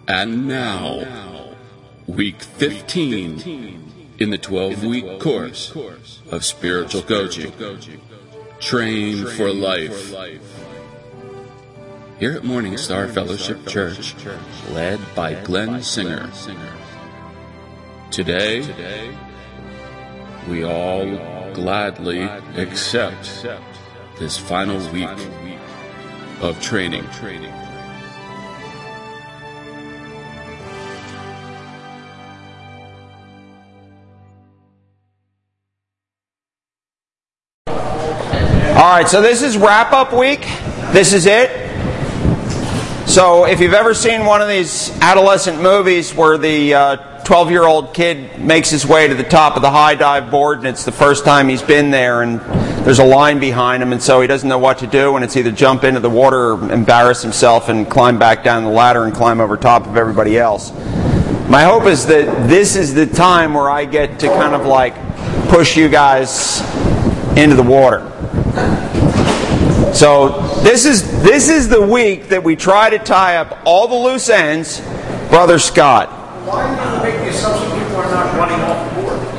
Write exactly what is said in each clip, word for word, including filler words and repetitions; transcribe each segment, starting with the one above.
And now, week fifteen in the twelve-week course of spiritual coaching. Train for life. Here at Morning Star Fellowship Church, led by Glenn Singer. Today, we all gladly accept this final week of training. All right, so this is wrap-up week. This is it. So if you've ever seen one of these adolescent movies where the uh, twelve-year-old kid makes his way to the top of the high dive board and it's the first time he's been there and there's a line behind him and so he doesn't know what to do and it's either jump into the water or embarrass himself and climb back down the ladder and climb over top of everybody else. My hope is that this is the time where I get to kind of like push you guys into the water. So this is this is the week that we try to tie up all the loose ends, Brother Scott. Why do you make the assumption people are not running off the board?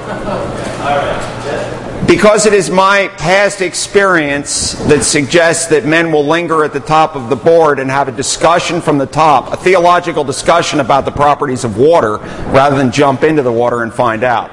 Because it is my past experience that suggests that men will linger at the top of the board and have a discussion from the top, a theological discussion about the properties of water, rather than jump into the water and find out.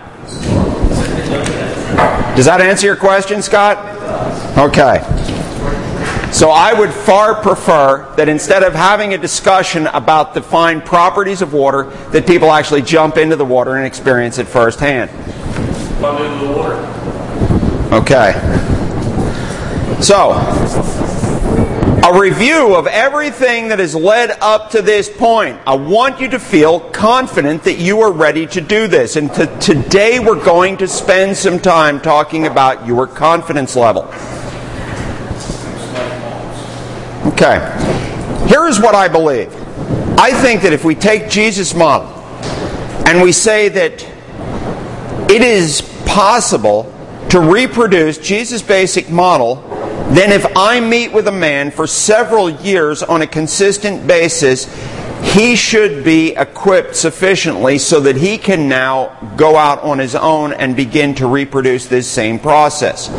Does that answer your question, Scott? Okay. So I would far prefer that instead of having a discussion about the fine properties of water, that people actually jump into the water and experience it firsthand. Jump into the water. Okay. So, a review of everything that has led up to this point. I want you to feel confident that you are ready to do this. And to, today we're going to spend some time talking about your confidence level. Okay. Here is what I believe. I think that if we take Jesus' model and we say that it is possible to reproduce Jesus' basic model, then if I meet with a man for several years on a consistent basis, he should be equipped sufficiently so that he can now go out on his own and begin to reproduce this same process.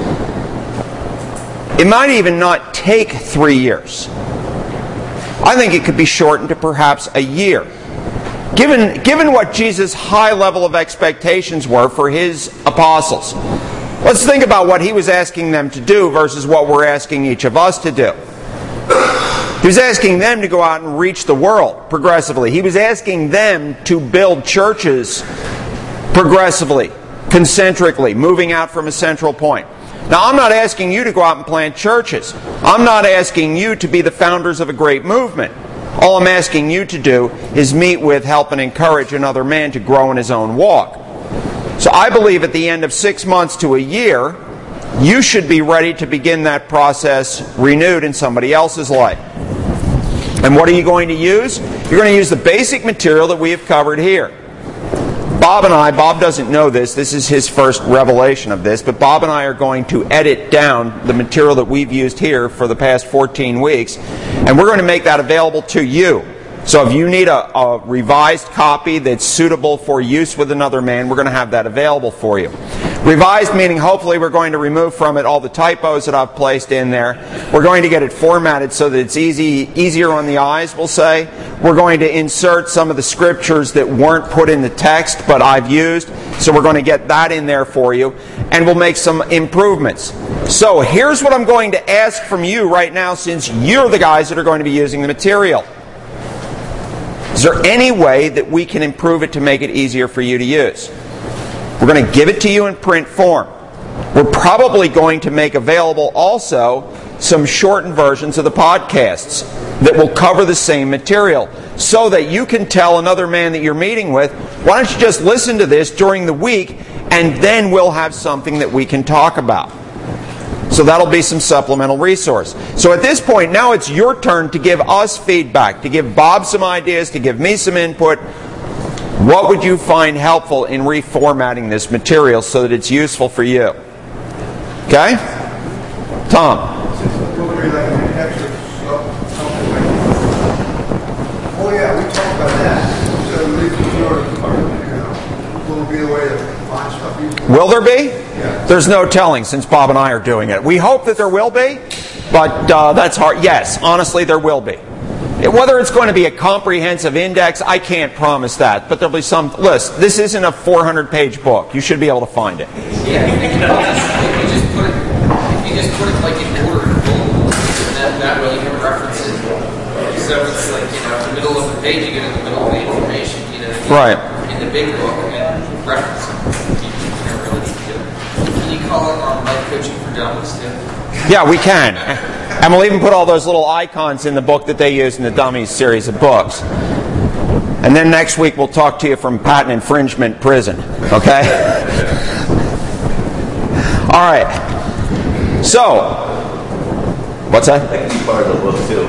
It might even not take three years. I think it could be shortened to perhaps a year. Given, given what Jesus' high level of expectations were for his apostles. Let's think about what he was asking them to do versus what we're asking each of us to do. He was asking them to go out and reach the world progressively. He was asking them to build churches progressively, concentrically, moving out from a central point. Now, I'm not asking you to go out and plant churches. I'm not asking you to be the founders of a great movement. All I'm asking you to do is meet with, help, and encourage another man to grow in his own walk. So I believe at the end of six months to a year, you should be ready to begin that process renewed in somebody else's life. And what are you going to use? You're going to use the basic material that we have covered here. Bob and I, Bob doesn't know this, this is his first revelation of this, but Bob and I are going to edit down the material that we've used here for the past fourteen weeks, and we're going to make that available to you. So if you need a, a revised copy that's suitable for use with another man, we're going to have that available for you. Revised meaning hopefully we're going to remove from it all the typos that I've placed in there. We're going to get it formatted so that it's easy, easier on the eyes, we'll say. We're going to insert some of the scriptures that weren't put in the text but I've used. So we're going to get that in there for you. And we'll make some improvements. So here's what I'm going to ask from you right now since you're the guys that are going to be using the material. Is there any way that we can improve it to make it easier for you to use? We're going to give it to you in print form. We're probably going to make available also some shortened versions of the podcasts that will cover the same material so that you can tell another man that you're meeting with, why don't you just listen to this during the week and then we'll have something that we can talk about. So that'll be some supplemental resource. So at this point, now it's your turn to give us feedback, to give Bob some ideas, to give me some input. What would you find helpful in reformatting this material so that it's useful for you? Okay? Tom? Oh yeah, we talked about Will there be? There's no telling since Bob and I are doing it. We hope that there will be, but uh, that's hard. Yes, honestly, there will be. Whether it's going to be a comprehensive index, I can't promise that, but there'll be some list. This isn't a four hundred page book. You should be able to find it. Yeah, if you just put it, if you just put it like in order, that, that way you can reference it. So it's like, you know, in the middle of the page, you get in the middle of the information, you know, right. in the big book, and reference it. You don't really need to do it. Can you call it on life coaching for dummies too? Yeah, we can. And we'll even put all those little icons in the book that they use in the Dummies series of books. And then next week we'll talk to you from patent infringement prison. Okay? All right. So, what's that? That can be part of the book too.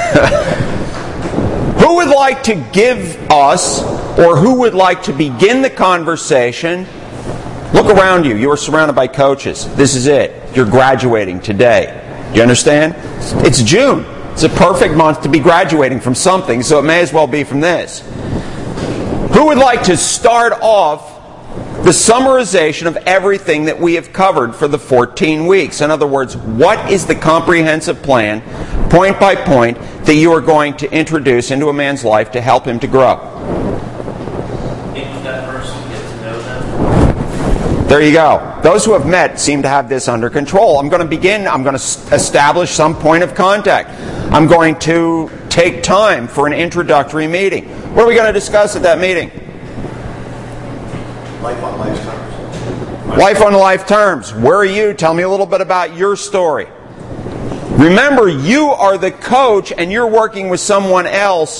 Who would like to give us, or who would like to begin the conversation? Look around you. You are surrounded by coaches. This is it. You're graduating today. Do you understand? It's June. It's a perfect month to be graduating from something, so it may as well be from this. Who would like to start off the summarization of everything that we have covered for the fourteen weeks? In other words, what is the comprehensive plan, point by point, that you are going to introduce into a man's life to help him to grow? That person get to know them. There you go. Those who have met seem to have this under control. I'm going to begin, I'm going to establish some point of contact. I'm going to take time for an introductory meeting. What are we going to discuss at that meeting? Life on life terms. Life on life terms. Where are you? Tell me a little bit about your story. Remember, you are the coach and you're working with someone else.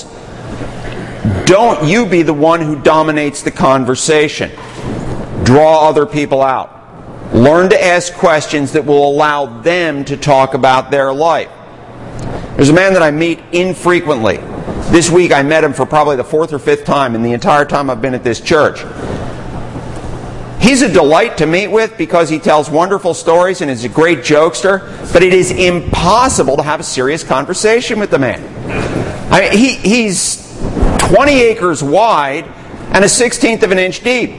Don't you be the one who dominates the conversation. Draw other people out. Learn to ask questions that will allow them to talk about their life. There's a man that I meet infrequently. This week I met him for probably the fourth or fifth time in the entire time I've been at this church. He's a delight to meet with because he tells wonderful stories and is a great jokester, but it is impossible to have a serious conversation with the man. I mean, he, he's twenty acres wide and a sixteenth of an inch deep.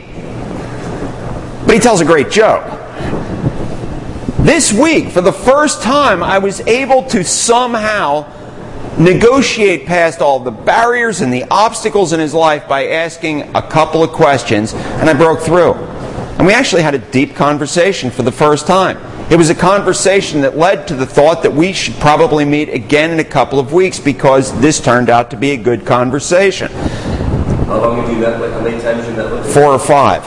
But he tells a great joke. This week, for the first time, I was able to somehow negotiate past all the barriers and the obstacles in his life by asking a couple of questions, and I broke through. And we actually had a deep conversation for the first time. It was a conversation that led to the thought that we should probably meet again in a couple of weeks because this turned out to be a good conversation. How long have you met with? How many times have you met with him? Four or five.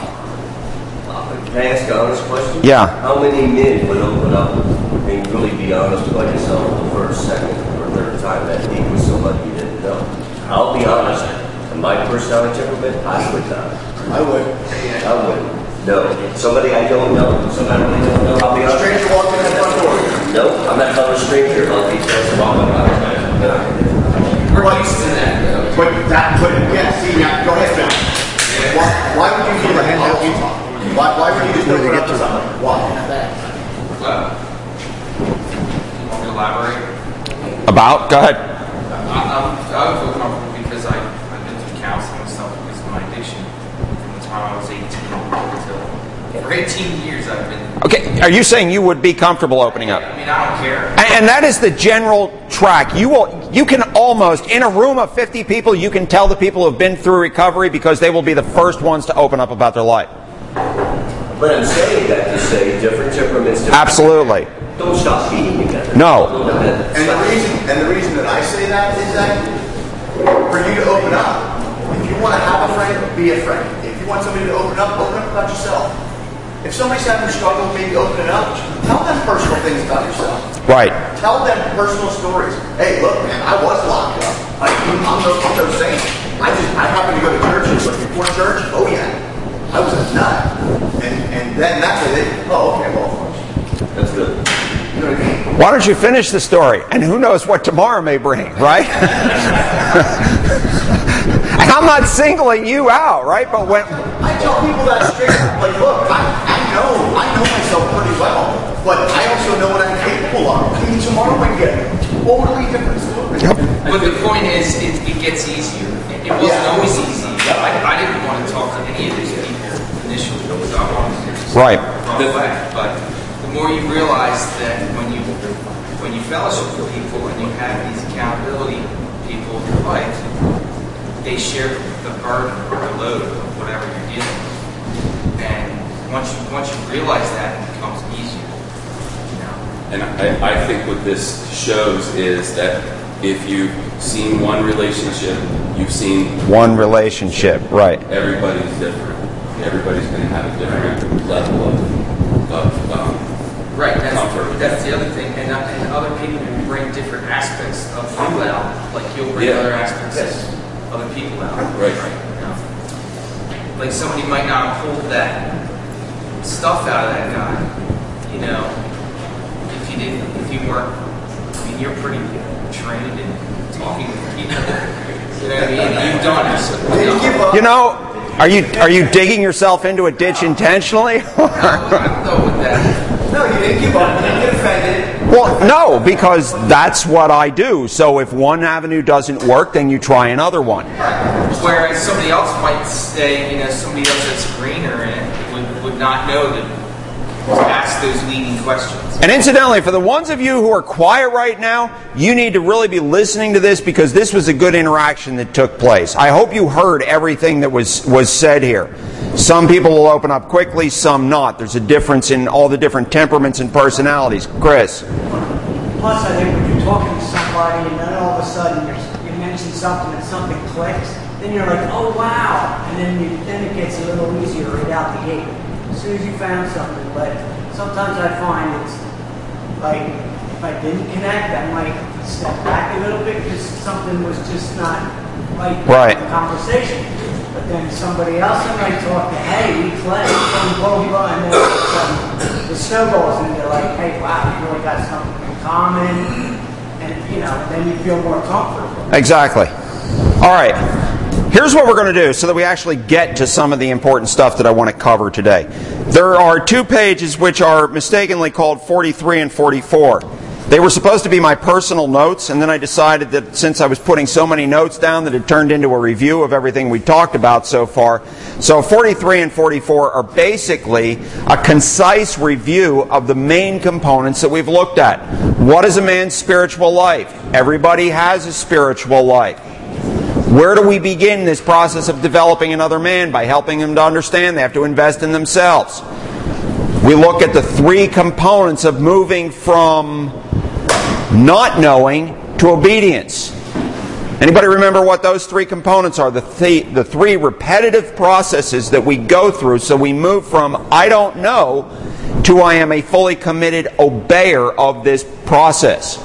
Can I ask an honest question? Yeah. How many men would open up and really be honest about yourself the first, second, or third time that meet with somebody you didn't know? I'll be honest. In my personality temperament, I would not. I would. I would. No. Somebody I don't know. Somebody I don't know. I'll be honest. Stranger walking in the front door. No, I'm not calling a stranger. I'll be just walking out. No. We're used to that, though. But that, but yeah, see, now, go ahead, Phil. Why, why would you give a hand out you talk? Why, why would you just open up to somebody? Why? Well, you want me to elaborate? About? Go ahead. I, I'm, I would feel comfortable because I, I've been through counseling and stuff because of my addiction from the time I was eighteen until for eighteen years I've been. Okay, are you saying you would be comfortable opening up? I mean, I don't care. And, and that is the general track. You will, you can almost, in a room of fifty people, you can tell the people who have been through recovery because they will be the first ones to open up about their life. But I'm saying that to say different temperaments. Different Absolutely. Don't stop being together. No. And the reason, and the reason that I say that is that for you to open up, if you want to have a friend, be a friend. If you want somebody to open up, open up about yourself. If somebody's having a struggle with maybe opening up, tell them personal things about yourself. Right. Tell them personal stories. Hey, look, man, I was locked up. I, I'm no, I'm no saint. I just, I happened to go to church, but before church, oh yeah, I was a nut. And and then that's what they, oh, okay, well, That's good. you know what I mean? Why don't you finish the story? And who knows what tomorrow may bring, right? And I'm not singling you out, right? But when I tell people that straight up, like, look, I, I know, I know myself pretty well, but I also know what I'm capable of. I mean, tomorrow might get a totally different story. But the point is, it, it gets easier. It, it wasn't Yeah. always easy. I, I didn't want to talk to any of these people initially because I wanted to Right. wrong way. But the more you realize that when you when you fellowship with people and you have these accountability people in your life, they share the burden or the load of whatever you're dealing with. And once you once you realize that, it becomes easier. You know? And I, I think what this shows is that if you've seen one relationship, you've seen one relationship, right. Everybody's different. Everybody's going to have a different level of, of um, right, that's, comfort. That's the other thing. And, uh, and other people can bring different aspects of you out, like you'll bring Yeah. other aspects of other people out. Right. You know? Like somebody might not pull that stuff out of that guy, you know, if you didn't, if you weren't, I mean, you're pretty trained in talking with people. You know what I mean? And you've done it. So, you know. You know, are you are you digging yourself into a ditch intentionally? I don't know with that. No, you didn't give up. You didn't get offended. Well, no, because that's what I do. So if one avenue doesn't work, then you try another one. Whereas somebody else might say, you know, somebody else that's greener in it would, would not know to, to ask those leading questions. And incidentally, for the ones of you who are quiet right now, you need to really be listening to this because this was a good interaction that took place. I hope you heard everything that was, was said here. Some people will open up quickly, some not. There's a difference in all the different temperaments and personalities. Chris? Plus, I think when you're talking to somebody and then all of a sudden you're, you mention something and something clicks, then you're like, oh wow, and then you, then it gets a little easier right out the gate as soon as you found something. But sometimes I find it's like if I didn't connect, I might step back a little bit because something was just not right in the conversation. But then somebody else I might talk to, hey, we click, blah, blah, blah, and then all of a sudden the snowballs and they're like, hey, wow, you really got something in common, and you know, then you feel more comfortable. Exactly. All right. Here's what we're going to do so that we actually get to some of the important stuff that I want to cover today. There are two pages which are mistakenly called forty-three and forty-four. They were supposed to be my personal notes, and then I decided that since I was putting so many notes down that it turned into a review of everything we talked about so far. So forty-three and forty-four are basically a concise review of the main components that we've looked at. What is a man's spiritual life? Everybody has a spiritual life. Where do we begin this process of developing another man? By helping them to understand they have to invest in themselves. We look at the three components of moving from not knowing to obedience. Anybody remember what those three components are? The, th- the three repetitive processes that we go through so we move from I don't know to I am a fully committed obeyer of this process.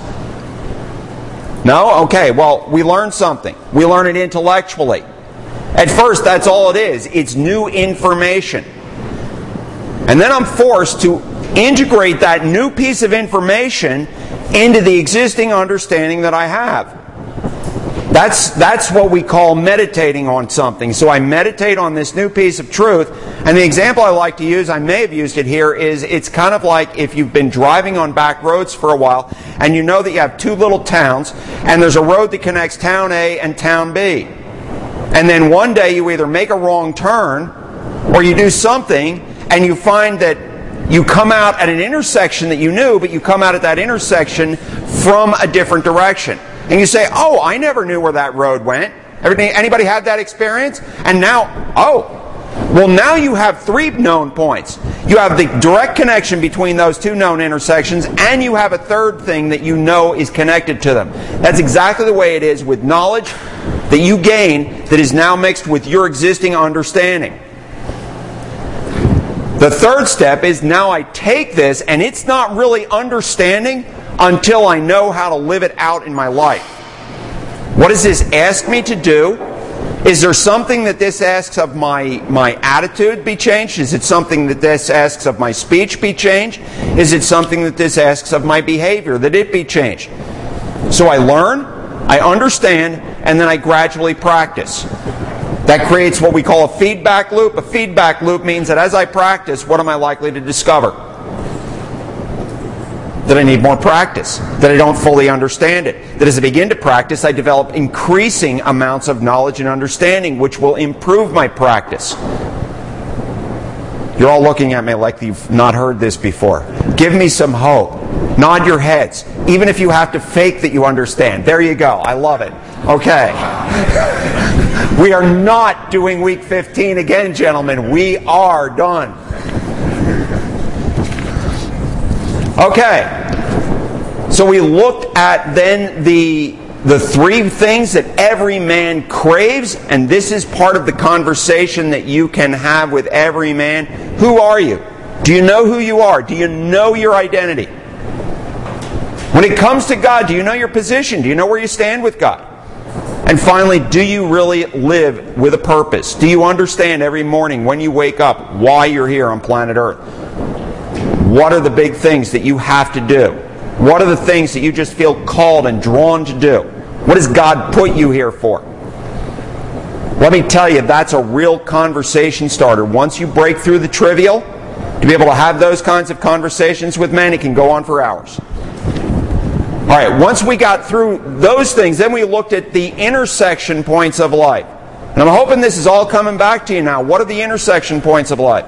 No? Okay, well, we learn something. We learn it intellectually. At first, that's all it is. It's new information. And then I'm forced to integrate that new piece of information into the existing understanding that I have. That's, that's what we call meditating on something. So I meditate on this new piece of truth. And the example I like to use, I may have used it here, is it's kind of like if you've been driving on back roads for a while and you know that you have two little towns and there's a road that connects town A and town B. And then one day you either make a wrong turn or you do something and you find that you come out at an intersection that you knew, but you come out at that intersection from a different direction. And you say, oh, I never knew where that road went. Anybody had that experience? And now, oh, well, now you have three known points. You have the direct connection between those two known intersections, and you have a third thing that you know is connected to them. That's exactly the way it is with knowledge that you gain that is now mixed with your existing understanding. The third step is now I take this, and it's not really understanding until I know how to live it out in my life. What does this ask me to do? Is there something that this asks of my, my attitude be changed? Is it something that this asks of my speech be changed? Is it something that this asks of my behavior, that it be changed? So I learn, I understand, and then I gradually practice. That creates what we call a feedback loop. A feedback loop means that as I practice, what am I likely to discover? That I need more practice, that I don't fully understand it, that as I begin to practice, I develop increasing amounts of knowledge and understanding, which will improve my practice. You're all looking at me like you've not heard this before. Give me some hope. Nod your heads, even if you have to fake that you understand. There you go. I love it. Okay. We are not doing week fifteen again, gentlemen. We are done. Okay. So we looked at then the, the three things that every man craves, and this is part of the conversation that you can have with every man. Who are you? Do you know who you are? Do you know your identity? When it comes to God, do you know your position? Do you know where you stand with God? And finally, do you really live with a purpose? Do you understand every morning when you wake up why you're here on planet Earth? What are the big things that you have to do? What are the things that you just feel called and drawn to do? What does God put you here for? Let me tell you, that's a real conversation starter. Once you break through the trivial, to be able to have those kinds of conversations with men, it can go on for hours. All right, once we got through those things, then we looked at the intersection points of life. And I'm hoping this is all coming back to you now. What are the intersection points of life?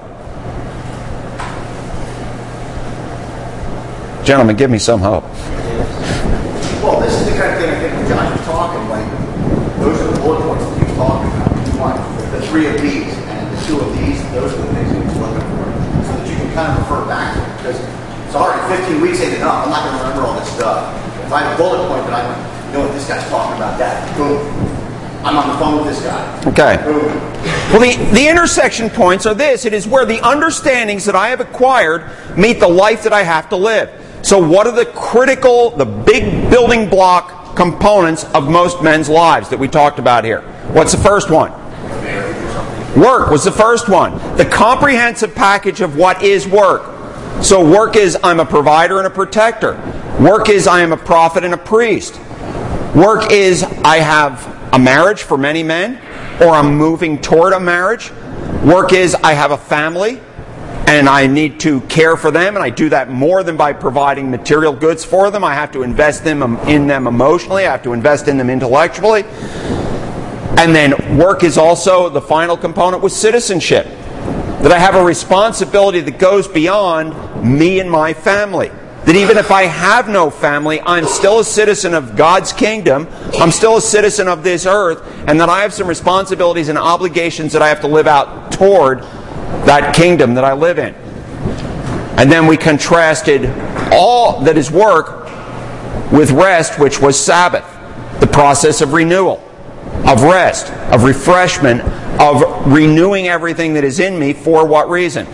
Gentlemen, give me some hope. Well, this is the kind of thing I think when Josh was talking, like, those are the bullet points that he was talking about. One, the three of these and the two of these, those are the things that he was looking for. So that you can kind of refer back to it. Because, sorry, fifteen weeks ain't enough. I'm not going to remember all this stuff. If I have a bullet point that I know what this guy's talking about, that, boom. I'm on the phone with this guy. Okay. Boom. Well, the, the intersection points are this. It is where the understandings that I have acquired meet the life that I have to live. So what are the critical, the big building block components of most men's lives that we talked about here? What's the first one? Work was the first one. The comprehensive package of what is work. So work is I'm a provider and a protector. Work is I am a prophet and a priest. Work is I have a marriage for many men, or I'm moving toward a marriage. Work is I have a family and I need to care for them, and I do that more than by providing material goods for them. I have to invest them in them emotionally. I have to invest in them intellectually. And then work is also the final component with citizenship. That I have a responsibility that goes beyond me and my family. That even if I have no family, I'm still a citizen of God's kingdom. I'm still a citizen of this earth. And that I have some responsibilities and obligations that I have to live out toward that kingdom that I live in. And then we contrasted all that is work with rest, which was Sabbath. The process of renewal, of rest, of refreshment, of renewing everything that is in me. For what reason?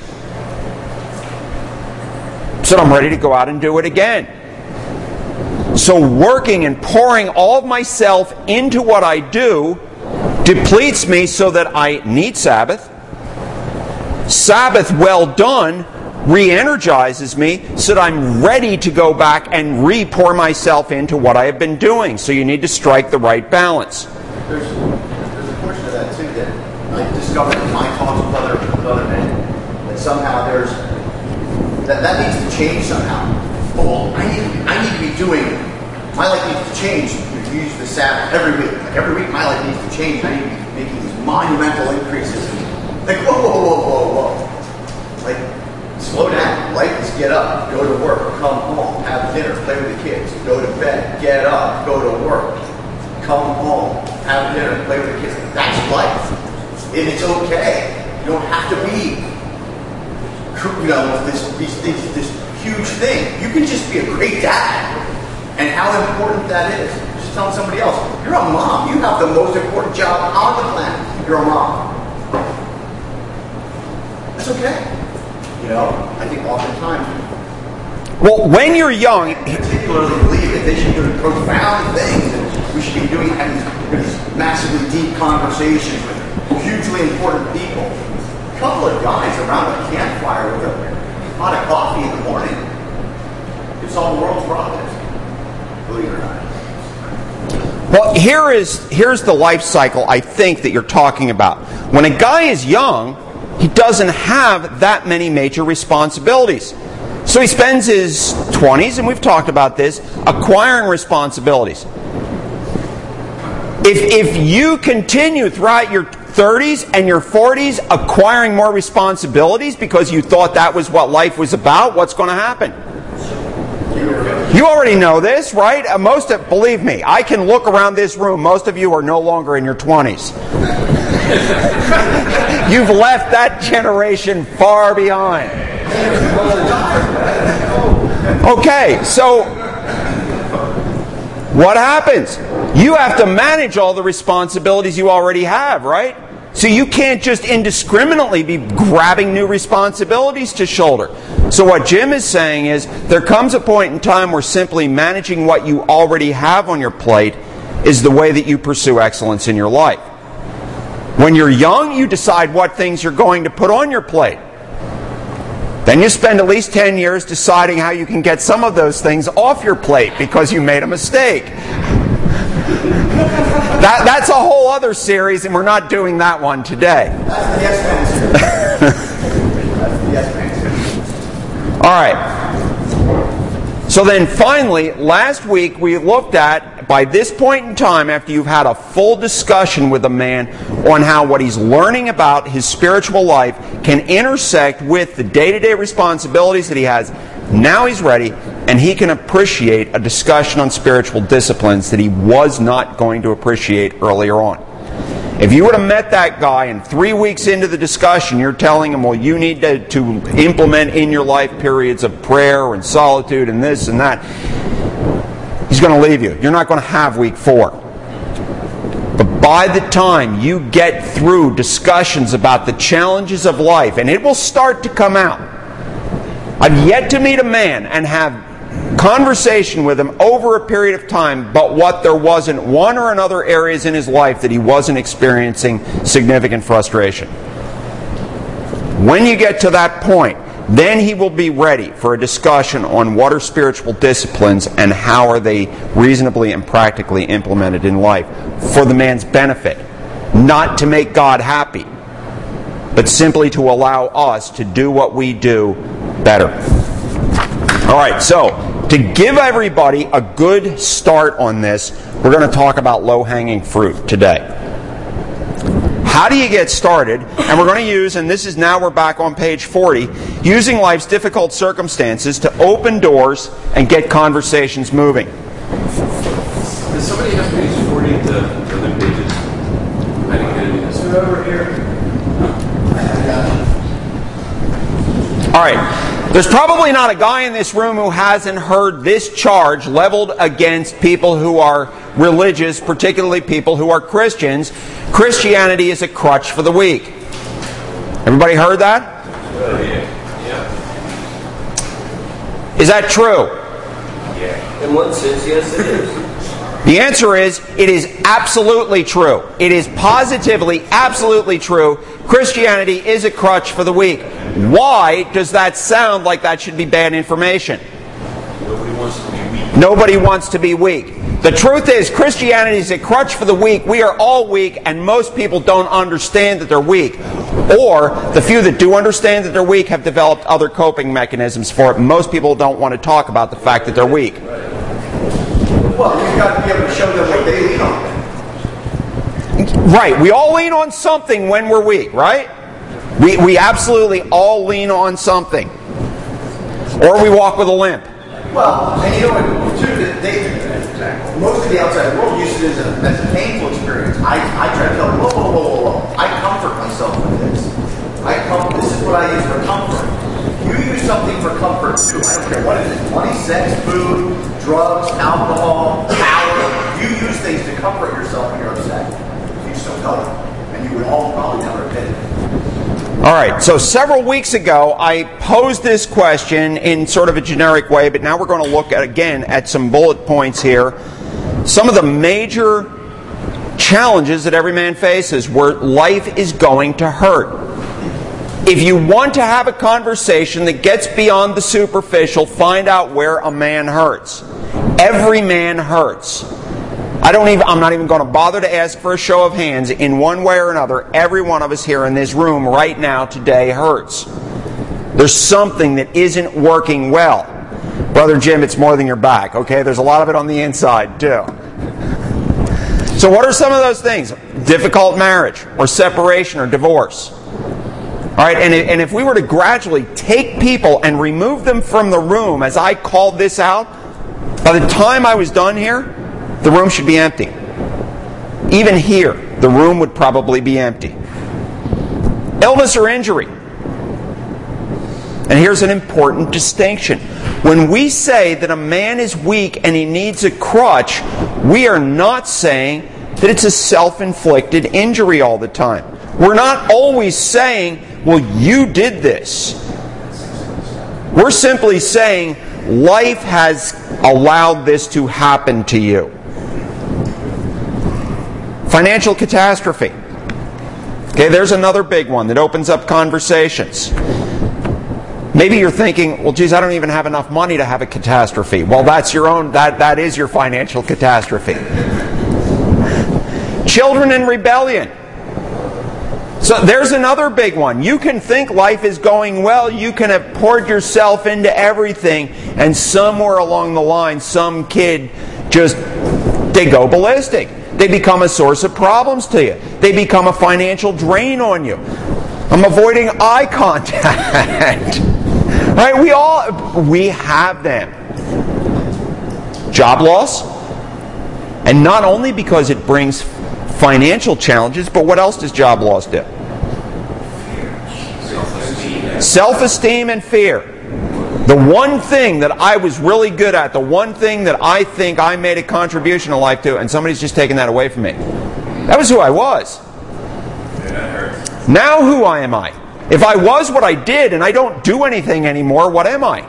So I'm ready to go out and do it again. So working and pouring all of myself into what I do depletes me so that I need Sabbath. Sabbath well done re-energizes me so that I'm ready to go back and re-pour myself into what I have been doing. So you need to strike the right balance. There's, there's a portion of that too that I discovered in my talks with other, with other men, that somehow there's that that needs to change somehow. Oh, well, I need I need to be doing my life needs to change. You use the Sabbath every week. Like every week, my life needs to change. I need to be making these monumental increases. And like whoa, whoa, whoa, whoa, whoa. Like slow down. Life is get up, go to work, come home, have dinner, play with the kids, go to bed, get up, go to work, come home, have dinner, play with the kids. That's life. And it's okay. You don't have to be, you know, this, this, this, this huge thing. You can just be a great dad. And how important that is. Just telling somebody else, you're a mom. You have the most important job on the planet. You're a mom. That's okay. You know, I think oftentimes, well, when you're young, particularly believe that they should do profound things, and we should be doing having these, these massively deep conversations with hugely important people. A couple of guys around a campfire with a pot of coffee in the morning could solve the world's problems. Believe it or not. well, here is here's the life cycle I think that you're talking about. When a guy is young, he doesn't have that many major responsibilities. So he spends his twenties, and we've talked about this, acquiring responsibilities. If, if you continue throughout your thirties and your forties acquiring more responsibilities because you thought that was what life was about, what's going to happen? You already know this, right? Uh, most of, believe me, I can look around this room. Most of you are no longer in your twenties. You've left that generation far behind. Okay, so what happens? You have to manage all the responsibilities you already have, right? So you can't just indiscriminately be grabbing new responsibilities to shoulder. So what Jim is saying is there comes a point in time where simply managing what you already have on your plate is the way that you pursue excellence in your life. When you're young, you decide what things you're going to put on your plate. Then you spend at least ten years deciding how you can get some of those things off your plate because you made a mistake. That, that's a whole other series, and we're not doing that one today. That's the yes man series. That's the yes man series. All right. So then finally, last week we looked at, by this point in time, after you've had a full discussion with a man on how what he's learning about his spiritual life can intersect with the day-to-day responsibilities that he has, now he's ready, and he can appreciate a discussion on spiritual disciplines that he was not going to appreciate earlier on. If you would have met that guy and three weeks into the discussion you're telling him, well, you need to, to implement in your life periods of prayer and solitude and this and that, he's going to leave you. You're not going to have week four. But by the time you get through discussions about the challenges of life, and it will start to come out, I've yet to meet a man and have conversation with him over a period of time, but what there wasn't one or another areas in his life that he wasn't experiencing significant frustration. When you get to that point, then he will be ready for a discussion on what are spiritual disciplines and how are they reasonably and practically implemented in life for the man's benefit. Not to make God happy, but simply to allow us to do what we do better. All right, so to give everybody a good start on this, we're going to talk about low-hanging fruit today. How do you get started? And we're going to use, and this is now we're back on page forty, using life's difficult circumstances to open doors and get conversations moving. Does somebody have page forty to the other pages? I didn't get any of this. Over here. All right. There's probably not a guy in this room who hasn't heard this charge leveled against people who are religious, particularly people who are Christians. Christianity is a crutch for the weak. Everybody heard that? Is that true? Yeah. In one sense, yes, it is. The answer is, it is absolutely true. It is positively, absolutely true. Christianity is a crutch for the weak. Why does that sound like that should be bad information? Nobody wants to be weak. Nobody wants to be weak. The truth is, Christianity is a crutch for the weak. We are all weak, and most people don't understand that they're weak. Or, the few that do understand that they're weak have developed other coping mechanisms for it. Most people don't want to talk about the fact that they're weak. Well, you've got to be able to show them what they lean on. Right. We all lean on something when we're weak, right? We, we absolutely all lean on something. Or we walk with a limp. Well, and you know what, too, that they, most of the outside world uses it as a, as a painful experience. I, I try to tell them, whoa, whoa, whoa, whoa, whoa. I comfort myself with this. I com- This is what I use for comfort. You use something for comfort, too. I don't care what it is. Money, sex, food, drugs, alcohol, power. You use things to comfort yourself when you're upset. You just don't know it. And you would all probably never admit it. All right, so several weeks ago, I posed this question in sort of a generic way, but now we're going to look at, again, at some bullet points here. Some of the major challenges that every man faces where life is going to hurt. If you want to have a conversation that gets beyond the superficial, find out where a man hurts. Every man hurts. I don't even, I'm not even going to bother to ask for a show of hands. In one way or another, every one of us here in this room right now today hurts. There's something that isn't working well. Brother Jim, it's more than your back, okay? There's a lot of it on the inside, too. So what are some of those things? difficult marriage or separation or divorce. All right, and, and if we were to gradually take people and remove them from the room, as I called this out, by the time I was done here, the room should be empty. Even here, the room would probably be empty. Illness or injury. And here's an important distinction. When we say that a man is weak and he needs a crutch, we are not saying that it's a self-inflicted injury all the time. We're not always saying, well, you did this. We're simply saying, life has allowed this to happen to you. Financial catastrophe. Okay, there's another big one that opens up conversations. Maybe you're thinking, well, geez, I don't even have enough money to have a catastrophe. Well, that's your own, that, that is your financial catastrophe. Children in rebellion. So there's another big one. You can think life is going well. You can have poured yourself into everything, and somewhere along the line, some kid just, they go ballistic. They become a source of problems to you. They become a financial drain on you. I'm avoiding eye contact. Right? We all, we have them. Job loss. And not only because it brings financial challenges, but what else does job loss do? Self-esteem. Self-esteem and fear. The one thing that I was really good at, the one thing that I think I made a contribution in life to, and somebody's just taken that away from me. That was who I was. Now who I am I? If I was what I did and I don't do anything anymore, what am I?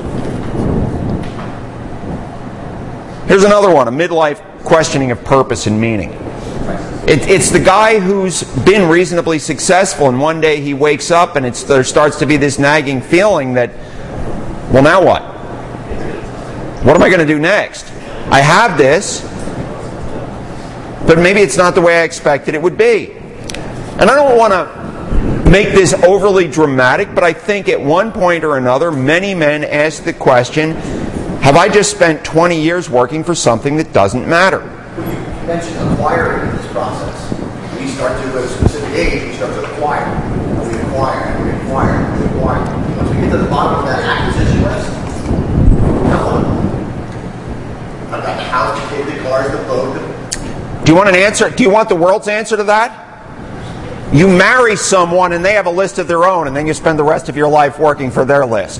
Here's another one, a midlife questioning of purpose and meaning. It, it's the guy who's been reasonably successful, and one day he wakes up and it's, there starts to be this nagging feeling that, well, now what? What am I going to do next? I have this, but maybe it's not the way I expected it would be. And I don't want to make this overly dramatic, but I think at one point or another, many men ask the question, have I just spent twenty years working for something that doesn't matter? You mentioned acquiring in this process. We start to, at a specific age, we start to acquire. And we acquire, and we acquire, and we acquire. Once we get to the bottom of that acquisition list, now what? I've got the house, the kid, the cars, the boat. The... Do you want an answer? Do you want the world's answer to that? You marry someone and they have a list of their own, and then you spend the rest of your life working for their list.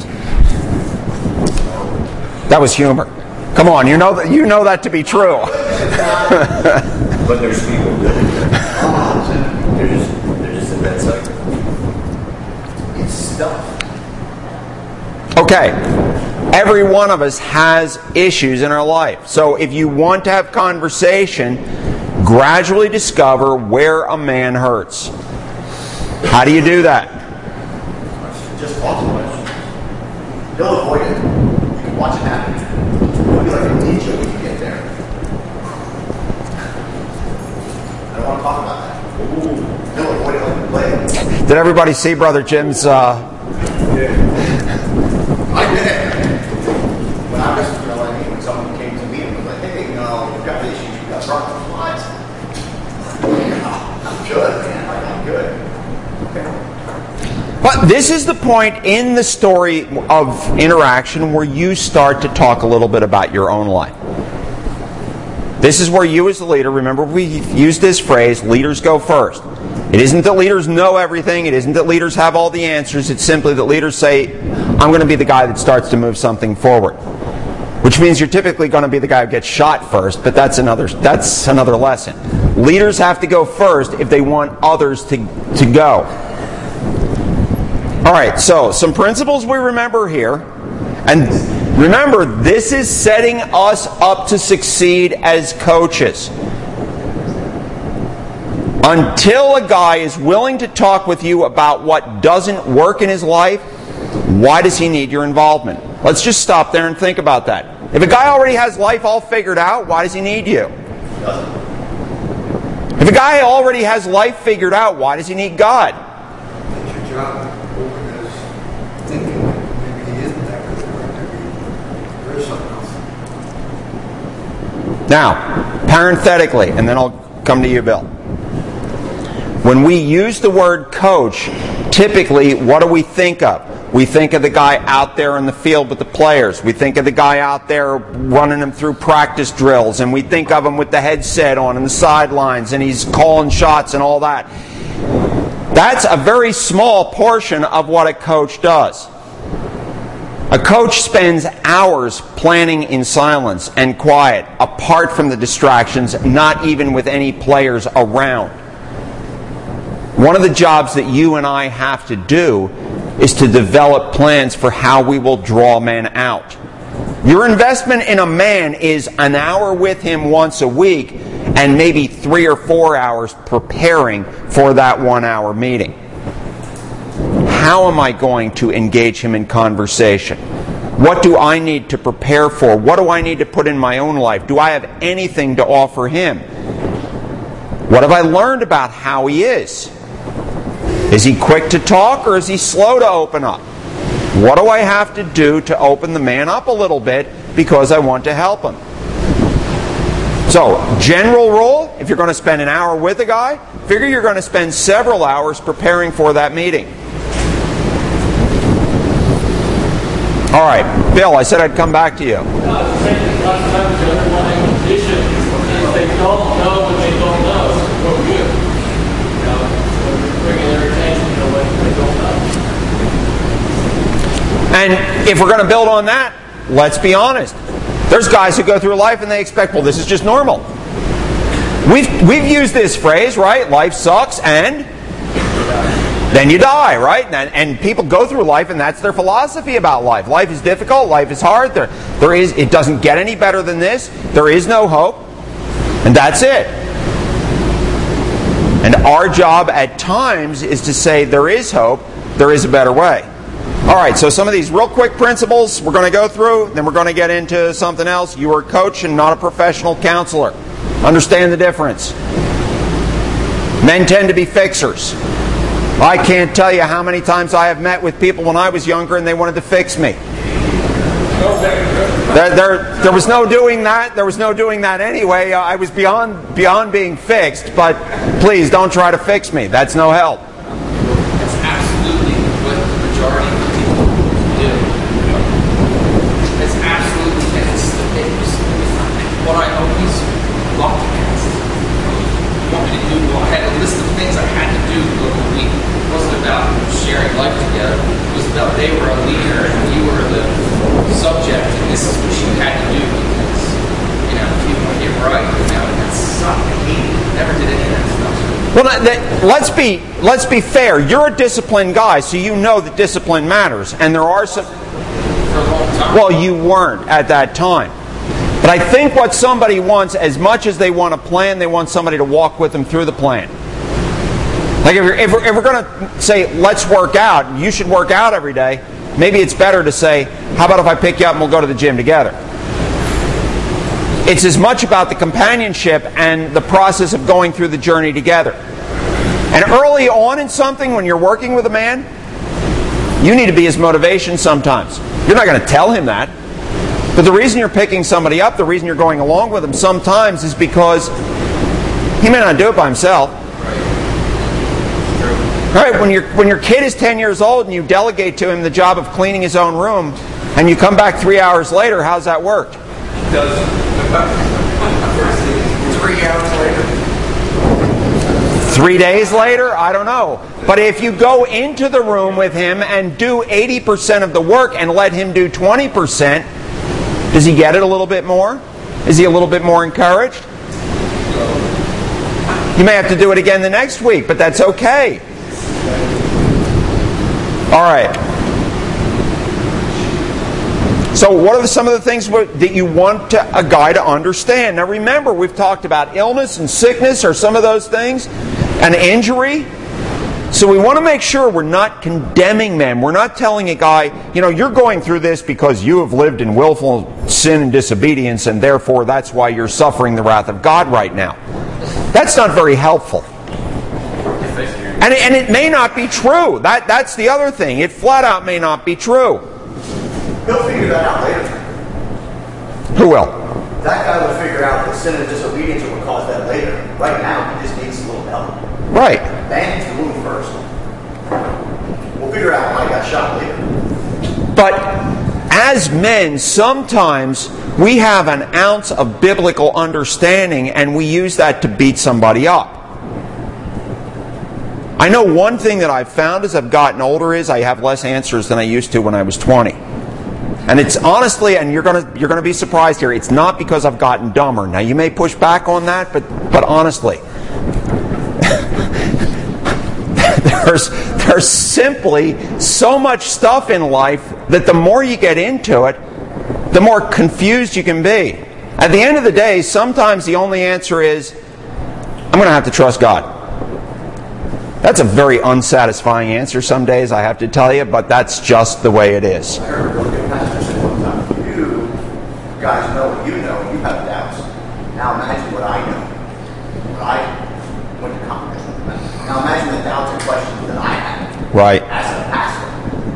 That was humor. Come on, you know that you know that to be true. But there's people that they're just they're just in that cycle. It's stuff. Okay. Every one of us has issues in our life. So if you want to have conversation, gradually discover where a man hurts. How do you do that? Just talk to him. Don't avoid it. You can watch it happen. It'll be like a ninja when you get there. I don't want to talk about that. Don't avoid it like you play. Did everybody see Brother Jim's... Uh... I did. When I was, you know, I mean, when someone came to me and was like, hey, you know, you've got issues, you've got problems. What? I'm good, man. Like, I'm good. Okay. But this is the point in the story of interaction where you start to talk a little bit about your own life. This is where you as the leader, remember we used this phrase, leaders go first. It isn't that leaders know everything. It isn't that leaders have all the answers. It's simply that leaders say, I'm going to be the guy that starts to move something forward. Which means you're typically going to be the guy who gets shot first, but that's another, that's another lesson. Leaders have to go first if they want others to, to go. All right, so some principles we remember here. And remember, this is setting us up to succeed as coaches. Until a guy is willing to talk with you about what doesn't work in his life, why does he need your involvement? Let's just stop there and think about that. If a guy already has life all figured out, why does he need you? If a guy already has life figured out, why does he need God? It's your job to open his thinking. Maybe he isn't that good. Maybe there is something else. Now, parenthetically, and then I'll come to you, Bill. When we use the word coach, typically, what do we think of? We think of the guy out there in the field with the players. We think of the guy out there running them through practice drills. And we think of him with the headset on and the sidelines, and he's calling shots and all that. That's a very small portion of what a coach does. A coach spends hours planning in silence and quiet, apart from the distractions, not even with any players around. One of the jobs that you and I have to do is to develop plans for how we will draw men out. Your investment in a man is an hour with him once a week and maybe three or four hours preparing for that one-hour meeting. How am I going to engage him in conversation? What do I need to prepare for? What do I need to put in my own life? Do I have anything to offer him? What have I learned about how he is? Is he quick to talk or is he slow to open up? What do I have to do to open the man up a little bit because I want to help him? So, general rule, if you're going to spend an hour with a guy, figure you're going to spend several hours preparing for that meeting. All right, Bill, I said I'd come back to you. No, it's the same thing last time with the underlying condition. If they don't know what they don't know, what we do. You know, bringing their attention to what they don't know. And if we're going to build on that, let's be honest. There's guys who go through life and they expect, well, this is just normal. We've, we've used this phrase, right? Life sucks and then you die, right? And, and people go through life and that's their philosophy about life. Life is difficult. Life is hard. There, there is, it doesn't get any better than this. There is no hope. And that's it. And our job at times is to say there is hope. There is a better way. All right, so some of these real quick principles we're going to go through, then we're going to get into something else. You are a coach and not a professional counselor. Understand the difference. Men tend to be fixers. I can't tell you how many times I have met with people when I was younger and they wanted to fix me. There, there, there was no doing that. There was no doing that anyway. I was beyond beyond being fixed, but please don't try to fix me. That's no help. That's absolutely what the majority of people do. It's absolutely, and it's, it's what I always walked against. You want me to do, well, I had a list of things I had to do over the week. It wasn't about sharing life together. It was about they were a leader and you were the subject, and this is what you had to do because, you know, if you want to get right, you know, and that sucked. I hated it. Never did any of that stuff. Well, that, let's be let's be fair. You're a disciplined guy, so you know that discipline matters, and there are some. For a long time. Well, you weren't at that time. But I think what somebody wants, as much as they want a plan, they want somebody to walk with them through the plan. Like if, you're, if we're, if we're going to say, let's work out, you should work out every day, maybe it's better to say, how about if I pick you up and we'll go to the gym together? It's as much about the companionship and the process of going through the journey together. And early on in something, when you're working with a man, you need to be his motivation sometimes. You're not going to tell him that. But the reason you're picking somebody up, the reason you're going along with him sometimes is because he may not do it by himself. Right? When your when your kid is ten years old and you delegate to him the job of cleaning his own room, and you come back three hours later, how's that worked? Three hours later. Three days later? I don't know. But if you go into the room with him and do eighty percent of the work and let him do twenty percent, does he get it a little bit more? Is he a little bit more encouraged? You may have to do it again the next week, but that's okay. All right. So what are some of the things that you want to, a guy to understand? Now remember, we've talked about illness and sickness or some of those things, an injury. So we want to make sure we're not condemning men. We're not telling a guy, you know, you're going through this because you have lived in willful sin and disobedience, and therefore that's why you're suffering the wrath of God right now. That's not very helpful. And it, and it may not be true. That That's the other thing. It flat out may not be true. He'll figure that out later. Who will? That guy will figure out that sin and disobedience will cause that later. Right now, he just needs a little help. Right. Bandage the wound first. We'll figure out why I got shot later. But as men, sometimes we have an ounce of biblical understanding and we use that to beat somebody up. I know one thing that I've found as I've gotten older is I have less answers than I used to when I was twenty. And it's honestly, and you're gonna you're gonna be surprised here, it's not because I've gotten dumber. Now you may push back on that, but but honestly, there's there's simply so much stuff in life that the more you get into it, the more confused you can be. At the end of the day, sometimes the only answer is, I'm going to have to trust God. That's a very unsatisfying answer some days, I have to tell you, but that's just the way it is. I heard a really good pastor say one time, you guys know what you know, you have doubts. Now imagine what I know. What I went to college with. Now imagine the doubts and questions that I have. Right. As a pastor.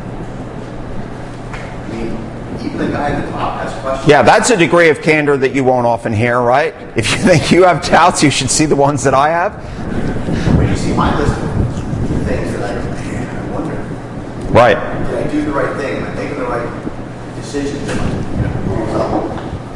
I mean, even the guy at the top has questions. Yeah, that's a degree of candor that you won't often hear, right? If you think you have doubts, you should see the ones that I have. When you see my list of things that I, I wonder, Right. did I do the right thing? Am I making the right decisions? You know,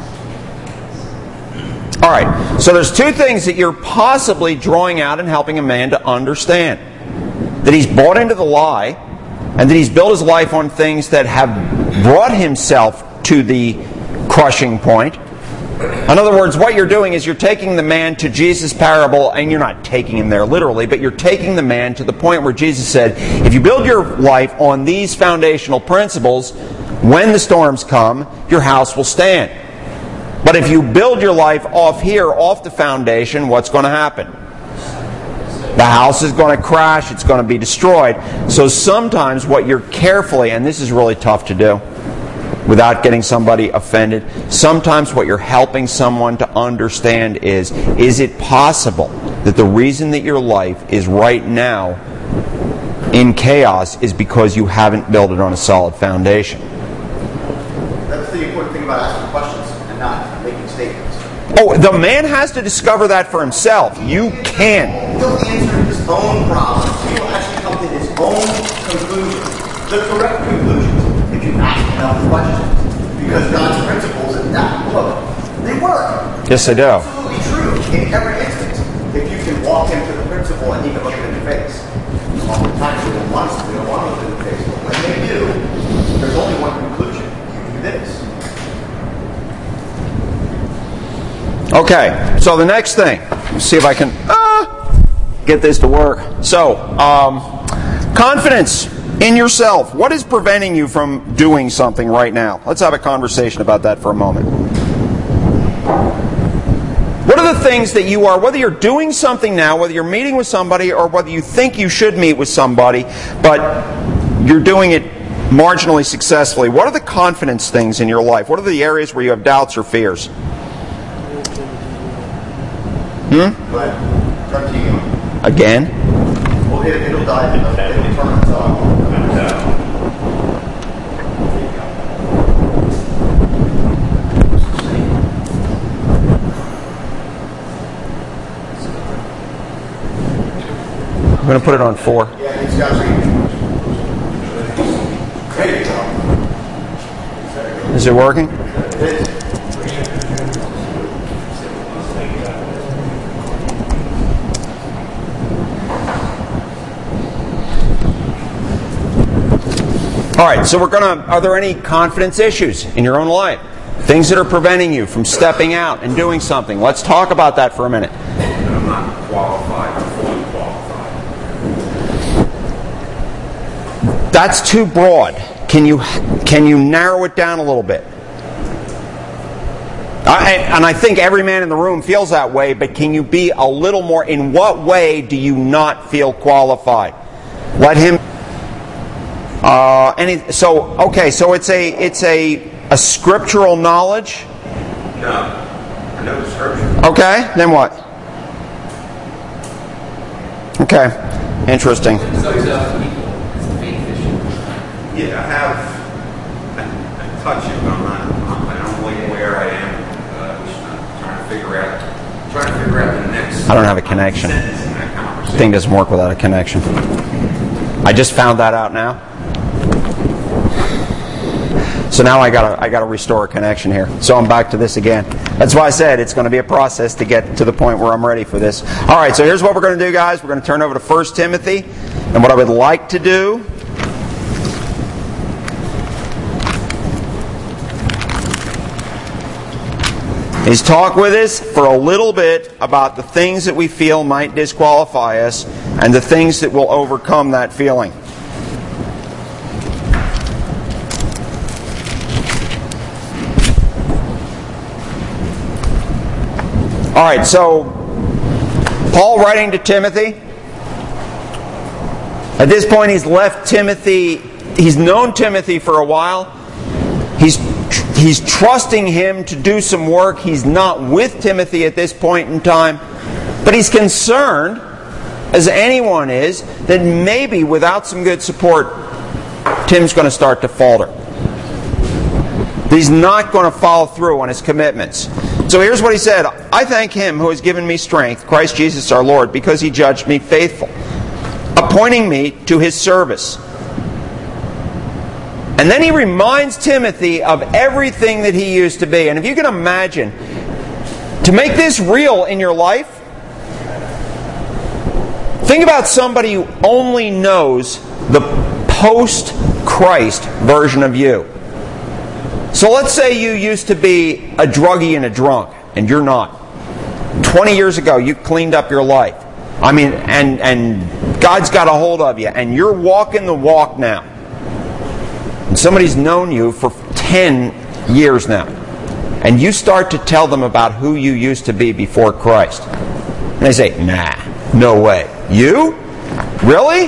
All right, so there's two things that you're possibly drawing out and helping a man to understand. That he's bought into the lie, and that he's built his life on things that have brought himself to the crushing point. In other words, what you're doing is you're taking the man to Jesus' parable, and you're not taking him there literally, but you're taking the man to the point where Jesus said, if you build your life on these foundational principles, when the storms come, your house will stand. But if you build your life off here, off the foundation, what's going to happen? The house is going to crash, it's going to be destroyed. So sometimes what you're carefully, and this is really tough to do, without getting somebody offended, sometimes what you're helping someone to understand is, is it possible that the reason that your life is right now in chaos is because you haven't built it on a solid foundation? that's the important thing about asking questions and not making statements. Oh, the man has to discover that for himself. You can. He'll answer his own problems. He will actually come to his own conclusions. The correct conclusions, if you ask enough questions. Because God's principles and that look, they work. Yes, they do. Absolutely true in every instance. If you can walk him to the principle and he can look it in the face. Oftentimes they don't want us to, they don't want to look it in the face. But when they do, there's only one conclusion. You do this. Okay, so the next thing, let's see if I can uh, get this to work. So, um, confidence in yourself. What is preventing you from doing something right now? Let's have a conversation about that for a moment. What are the things that you are, whether you're doing something now, whether you're meeting with somebody, or whether you think you should meet with somebody, but you're doing it marginally successfully, what are the confidence things in your life? What are the areas where you have doubts or fears? Hmm? But turn to you. Again? Well, it, it'll die. It'll, it'll turn itself. I'm going to put it on four. Yeah, these guys are. There you go. Is it working? It is. All right, so we're going to, are there any confidence issues in your own life? Things that are preventing you from stepping out and doing something. Let's talk about that for a minute. I'm not qualified, I'm fully qualified. That's too broad. Can you can you narrow it down a little bit? I, and I think every man in the room feels that way, but can you be a little more, in what way do you not feel qualified? Let him... Uh, any, so okay, so it's a it's a a scriptural knowledge. No, I know the scripture. Okay, then what? Okay, interesting. So it's a it's a faith issue. Yeah, I have. I, I touch it, but I'm not. I don't like where I am. Uh, just trying to figure out, trying to figure out the next. I don't have a connection. Sentence in that conversation. thing doesn't work without a connection. I just found that out now. So now I gotta I gotta restore a connection here. So I'm back to this again. That's why I said it's going to be a process to get to the point where I'm ready for this. All right, so here's what we're going to do, guys. We're going to turn over to First Timothy. And what I would like to do is talk with us for a little bit about the things that we feel might disqualify us and the things that will overcome that feeling. All right, so Paul writing to Timothy. At this point, he's left Timothy. He's known Timothy for a while. He's he's trusting him to do some work. He's not with Timothy at this point in time, but he's concerned, as anyone is, that maybe without some good support, Tim's going to start to falter. He's not going to follow through on his commitments. So here's what he said. I thank him who has given me strength, Christ Jesus our Lord, because he judged me faithful, appointing me to his service. And then he reminds Timothy of everything that he used to be. And if you can imagine, to make this real in your life, think about somebody who only knows the post-Christ version of you. So let's say you used to be a druggie and a drunk, and you're not. twenty years ago, you cleaned up your life. I mean, and, and God's got a hold of you, and you're walking the walk now. And somebody's known you for ten years now. And you start to tell them about who you used to be before Christ. And they say, nah, no way. You? Really?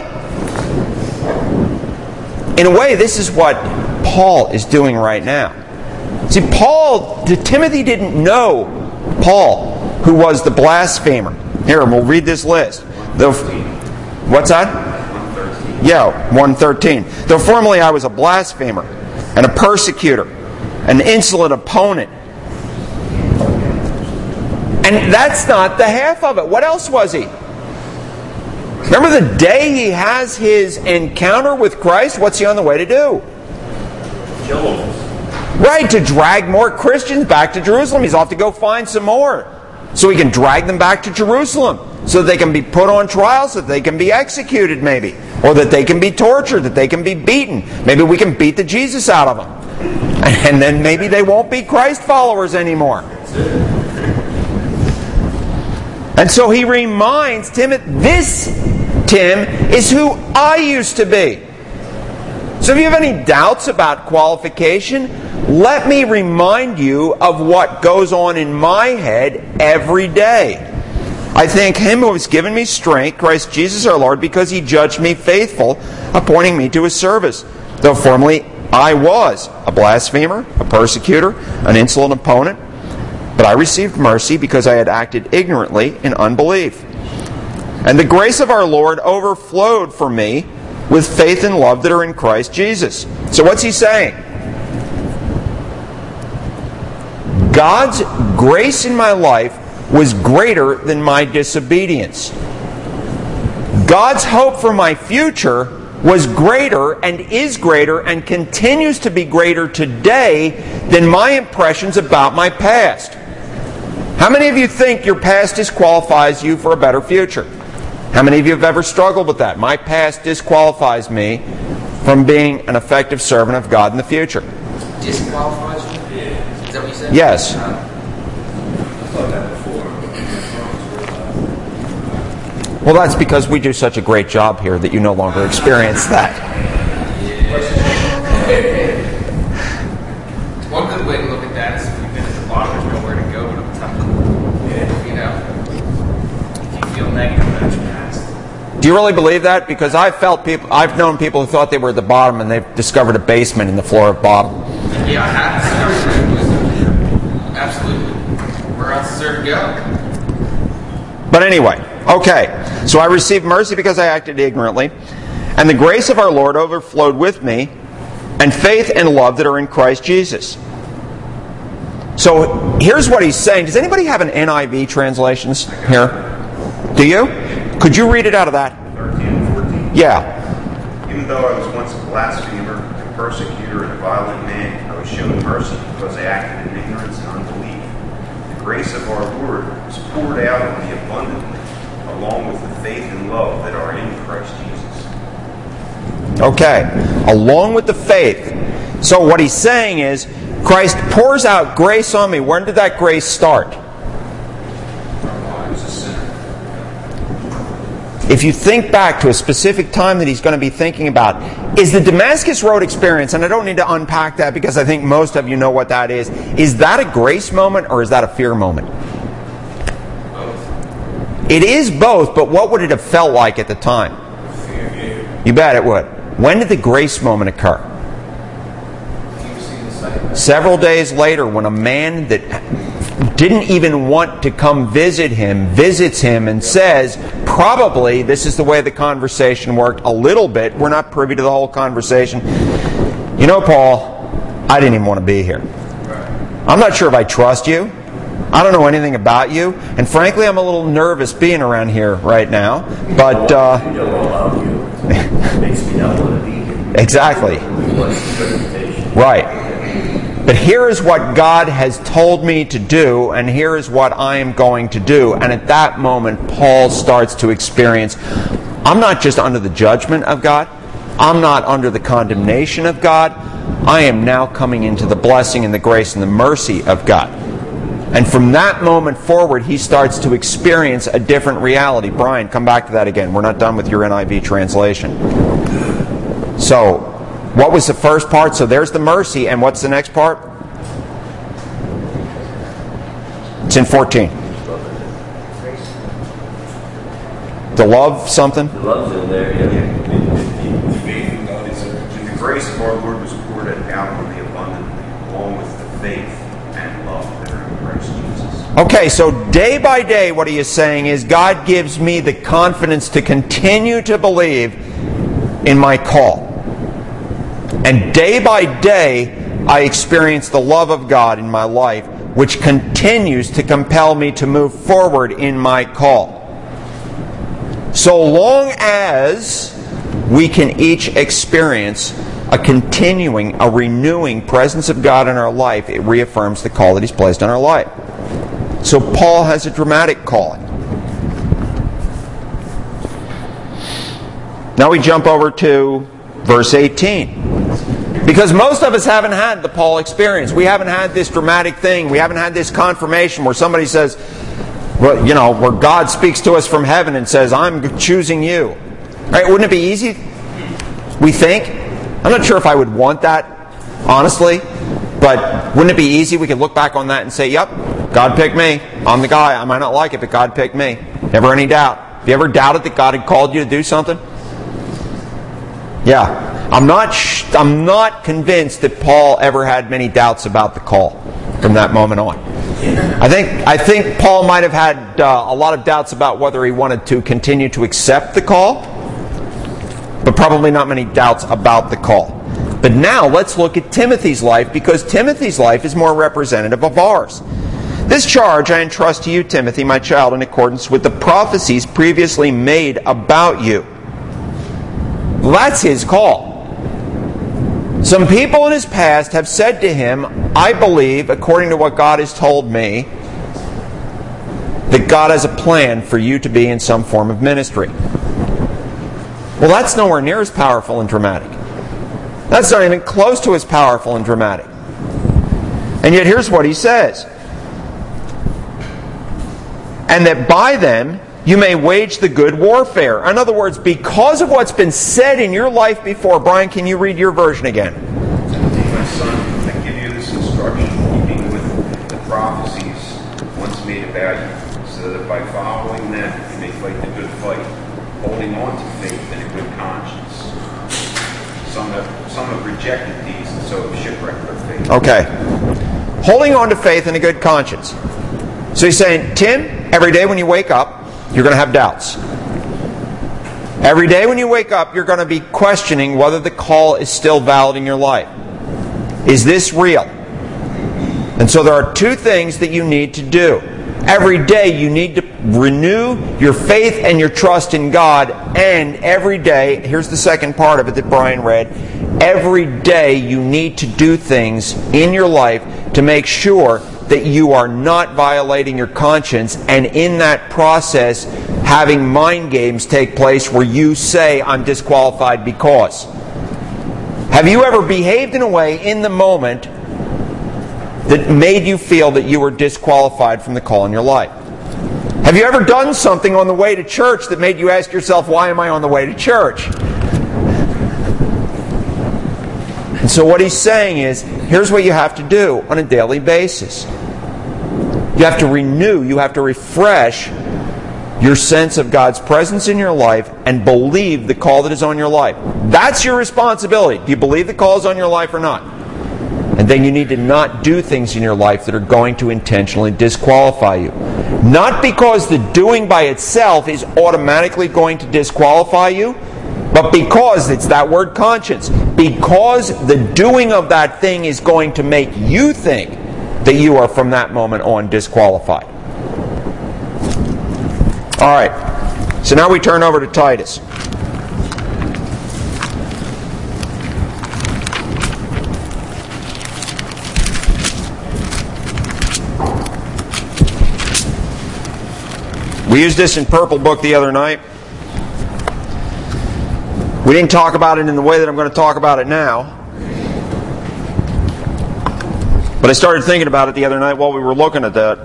In a way, this is what Paul is doing right now. See, Paul, Timothy didn't know Paul, who was the blasphemer. Here, we'll read this list. The, what's that? Yeah, one thirteen. Though formerly I was a blasphemer and a persecutor, an insolent opponent. And that's not the half of it. What else was he? Remember the day he has his encounter with Christ? What's he on the way to do? Kill them. Right, to drag more Christians back to Jerusalem. He's off to go find some more. So he can drag them back to Jerusalem. So that they can be put on trial, so that they can be executed maybe. Or that they can be tortured, that they can be beaten. Maybe we can beat the Jesus out of them. And then maybe they won't be Christ followers anymore. And so he reminds Timothy, this, Tim, is who I used to be. So if you have any doubts about qualification, let me remind you of what goes on in my head every day. I thank him who has given me strength, Christ Jesus our Lord, because he judged me faithful, appointing me to his service. Though formerly I was a blasphemer, a persecutor, an insolent opponent, but I received mercy because I had acted ignorantly in unbelief. And the grace of our Lord overflowed for me with faith and love that are in Christ Jesus. So what's he saying? God's grace in my life was greater than my disobedience. God's hope for my future was greater and is greater and continues to be greater today than my impressions about my past. How many of you think your past disqualifies you for a better future? How many of you have ever struggled with that? My past disqualifies me from being an effective servant of God in the future. Disqualifies you? Is that what you said? Yes. I thought that before. Well, that's because we do such a great job here that you no longer experience that. One good way to look at that is if you've been at the bottom, there's nowhere to go but up top. You know, if you feel negative about your past. Do you really believe that? Because I've felt people, I've known people who thought they were at the bottom and they've discovered a basement in the floor of bottom. Yeah, I have. Absolutely. Where else is there to go? But anyway, okay. So I received mercy because I acted ignorantly, and the grace of our Lord overflowed with me, and faith and love that are in Christ Jesus. So here's what he's saying. Does anybody have an N I V translations here? Do you? Could you read it out of that? thirteen and fourteen. Yeah. Even though I was once a blasphemer, a persecutor, and a violent man, I was shown mercy because I acted in ignorance and unbelief. The grace of our Lord was poured out on me abundantly, along with the faith and love that are in Christ Jesus. Okay. Along with the faith. So what he's saying is, Christ pours out grace on me. When did that grace start? I was a sinner. If you think back to a specific time that he's going to be thinking about, is the Damascus Road experience, and I don't need to unpack that because I think most of you know what that is, is that a grace moment or is that a fear moment? Both. It is both, but what would it have felt like at the time? Fear. You bet it would. When did the grace moment occur? Several days later, when a man that didn't even want to come visit him visits him and says, probably, this is the way the conversation worked a little bit, we're not privy to the whole conversation, you know, Paul, I didn't even want to be here. I'm not sure if I trust you. I don't know anything about you. And frankly, I'm a little nervous being around here right now. But, uh... You know all about you. It makes me not want to be here. Exactly. Right. But here is what God has told me to do, and here is what I am going to do. And at that moment, Paul starts to experience, I'm not just under the judgment of God. I'm not under the condemnation of God. I am now coming into the blessing and the grace and the mercy of God. And from that moment forward, he starts to experience a different reality. Brian, come back to that again. We're not done with your N I V translation. So, what was the first part? So there's the mercy, and what's the next part? It's in fourteen. The love something? The love's in there, yeah. The faith in God is there. And the grace of our Lord was poured out on me abundantly, along with the faith and love that are in Christ Jesus. Okay, so day by day what he is saying is God gives me the confidence to continue to believe in my call. And day by day, I experience the love of God in my life, which continues to compel me to move forward in my call. So long as we can each experience a continuing, a renewing presence of God in our life, it reaffirms the call that He's placed on our life. So Paul has a dramatic calling. Now we jump over to verse eighteen. Because most of us haven't had the Paul experience. We haven't had this dramatic thing. We haven't had this confirmation where somebody says, well, you know, where God speaks to us from heaven and says, I'm choosing you. Right? Wouldn't it be easy? We think. I'm not sure if I would want that, honestly. But wouldn't it be easy? We could look back on that and say, yep, God picked me. I'm the guy. I might not like it, but God picked me. Never any doubt. Have you ever doubted that God had called you to do something? Yeah. I'm not sh- I'm not convinced that Paul ever had many doubts about the call from that moment on. I think I think Paul might have had uh, a lot of doubts about whether he wanted to continue to accept the call, but probably not many doubts about the call. But now let's look at Timothy's life, because Timothy's life is more representative of ours. This charge I entrust to you, Timothy, my child, in accordance with the prophecies previously made about you. Well, that's his call. Some people in his past have said to him, I believe, according to what God has told me, that God has a plan for you to be in some form of ministry. Well, that's nowhere near as powerful and dramatic. That's not even close to as powerful and dramatic. And yet here's what he says. And that by them you may wage the good warfare. In other words, because of what's been said in your life before. Brian, can you read your version again? My son, I give you this instruction, keeping with the prophecies once made about you, so that by following them you may fight the good fight, holding on to faith and a good conscience. Some have, some have rejected these, and so have shipwrecked their faith. Okay. Holding on to faith and a good conscience. So he's saying, Tim, every day when you wake up, you're going to have doubts. Every day when you wake up, you're going to be questioning whether the call is still valid in your life. Is this real? And so there are two things that you need to do. Every day you need to renew your faith and your trust in God. And every day, here's the second part of it that Brian read, every day you need to do things in your life to make sure that you are not violating your conscience, and in that process having mind games take place where you say, I'm disqualified because. Have you ever behaved in a way in the moment that made you feel that you were disqualified from the call in your life? Have you ever done something on the way to church that made you ask yourself, why am I on the way to church? And so what he's saying is, here's what you have to do on a daily basis. You have to renew, you have to refresh your sense of God's presence in your life and believe the call that is on your life. That's your responsibility. Do you believe the call is on your life or not? And then you need to not do things in your life that are going to intentionally disqualify you. Not because the doing by itself is automatically going to disqualify you, but because it's that word conscience. Because the doing of that thing is going to make you think that you are from that moment on disqualified. All right. So now we turn over to Titus. We used this in Purple Book the other night. We didn't talk about it in the way that I'm going to talk about it now. But I started thinking about it the other night while we were looking at that.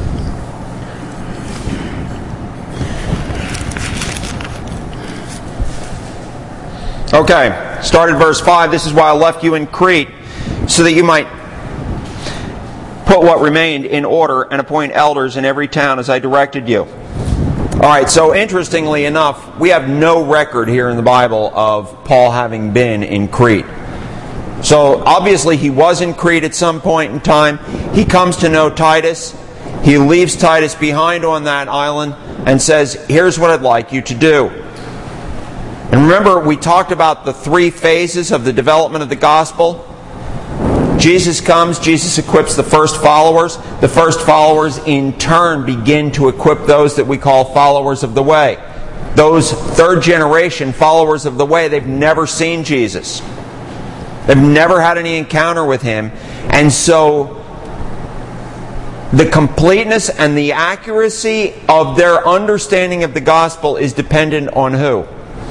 Okay, started verse five. This is why I left you in Crete, so that you might put what remained in order and appoint elders in every town as I directed you. Alright, so interestingly enough, we have no record here in the Bible of Paul having been in Crete. So obviously he was in Crete at some point in time. He comes to know Titus. He leaves Titus behind on that island and says, here's what I'd like you to do. And remember, we talked about the three phases of the development of the gospel. Jesus comes, Jesus equips the first followers. The first followers in turn begin to equip those that we call followers of the way. Those third generation followers of the way, they've never seen Jesus. They've never had any encounter with Him. And so the completeness and the accuracy of their understanding of the gospel is dependent on who?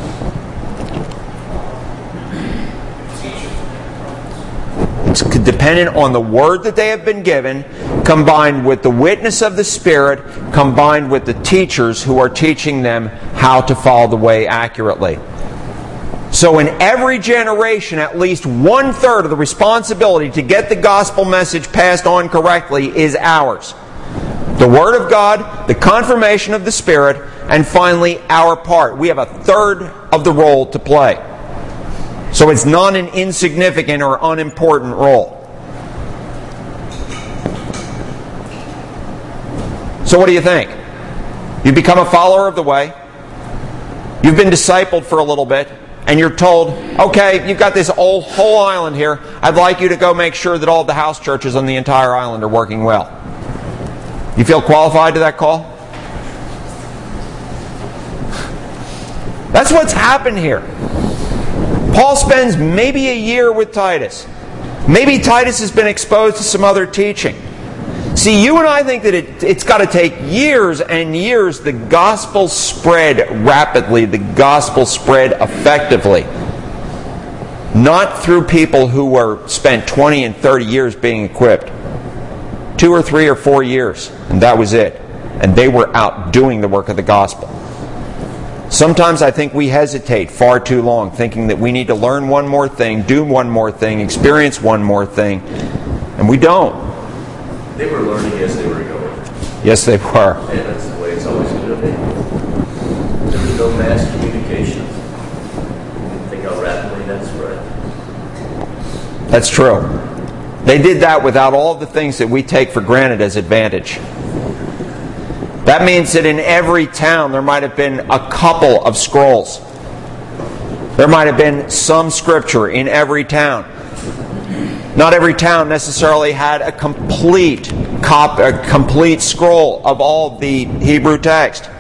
It's dependent on the word that they have been given, combined with the witness of the Spirit, combined with the teachers who are teaching them how to follow the way accurately. So in every generation, at least one-third of the responsibility to get the gospel message passed on correctly is ours. The Word of God, the confirmation of the Spirit, and finally our part. We have a third of the role to play. So it's not an insignificant or unimportant role. So what do you think? You become a follower of the way. You've been discipled for a little bit. And you're told, okay, you've got this old, whole island here. I'd like you to go make sure that all the house churches on the entire island are working well. You feel qualified to that call? That's what's happened here. Paul spends maybe a year with Titus. Maybe Titus has been exposed to some other teaching. See, you and I think that it, it's got to take years and years. The gospel spread rapidly. The gospel spread effectively. Not through people who were spent twenty and thirty years being equipped. Two or three or four years, and that was it. And they were out doing the work of the gospel. Sometimes I think we hesitate far too long, thinking that we need to learn one more thing, do one more thing, experience one more thing, and we don't. They were learning as they were going. Yes, they were. And that's the way it's always going to be. There was no mass communication. Think how rapidly that spread. That's true. They did that without all of the things that we take for granted as advantage. That means that in every town there might have been a couple of scrolls. There might have been some scripture in every town. Not every town necessarily had a complete cop, a complete scroll of all the Hebrew text.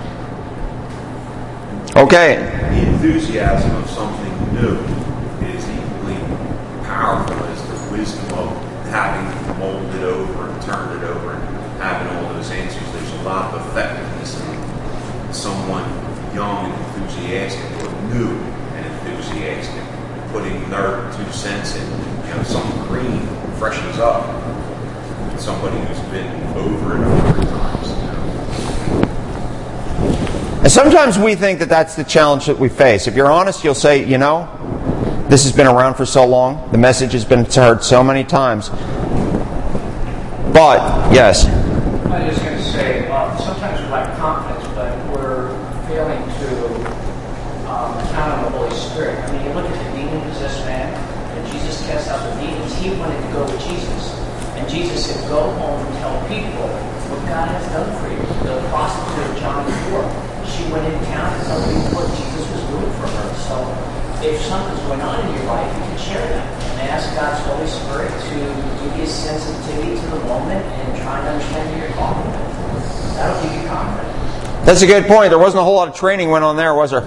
Okay. The enthusiasm of something new is equally powerful as the wisdom of having molded over and turned it over and having all those answers. There's a lot of effectiveness in someone young and enthusiastic or new and enthusiastic, putting their two cents in. You know, something green freshens up somebody who's been over it a hundred times. You know? And sometimes we think that that's the challenge that we face. If you're honest, you'll say, you know, this has been around for so long. The message has been heard so many times. But, yes. I was just going to say, uh, sometimes we lack confidence, but we're failing to um, count on the Holy Spirit. I mean, you look at the demon-possessed man, and Jesus cast out the demons. He wanted to go with Jesus. And Jesus said, go home and tell people what God has done for you. The prostitute, John four, she went in town to tell people what Jesus was doing for her. So if something's going on in your life, you can share that. And ask God's Holy Spirit to give you a sensitivity to the moment and try to understand who you're talking about. That'll give you confidence. That's a good point. There wasn't a whole lot of training went on there, was there?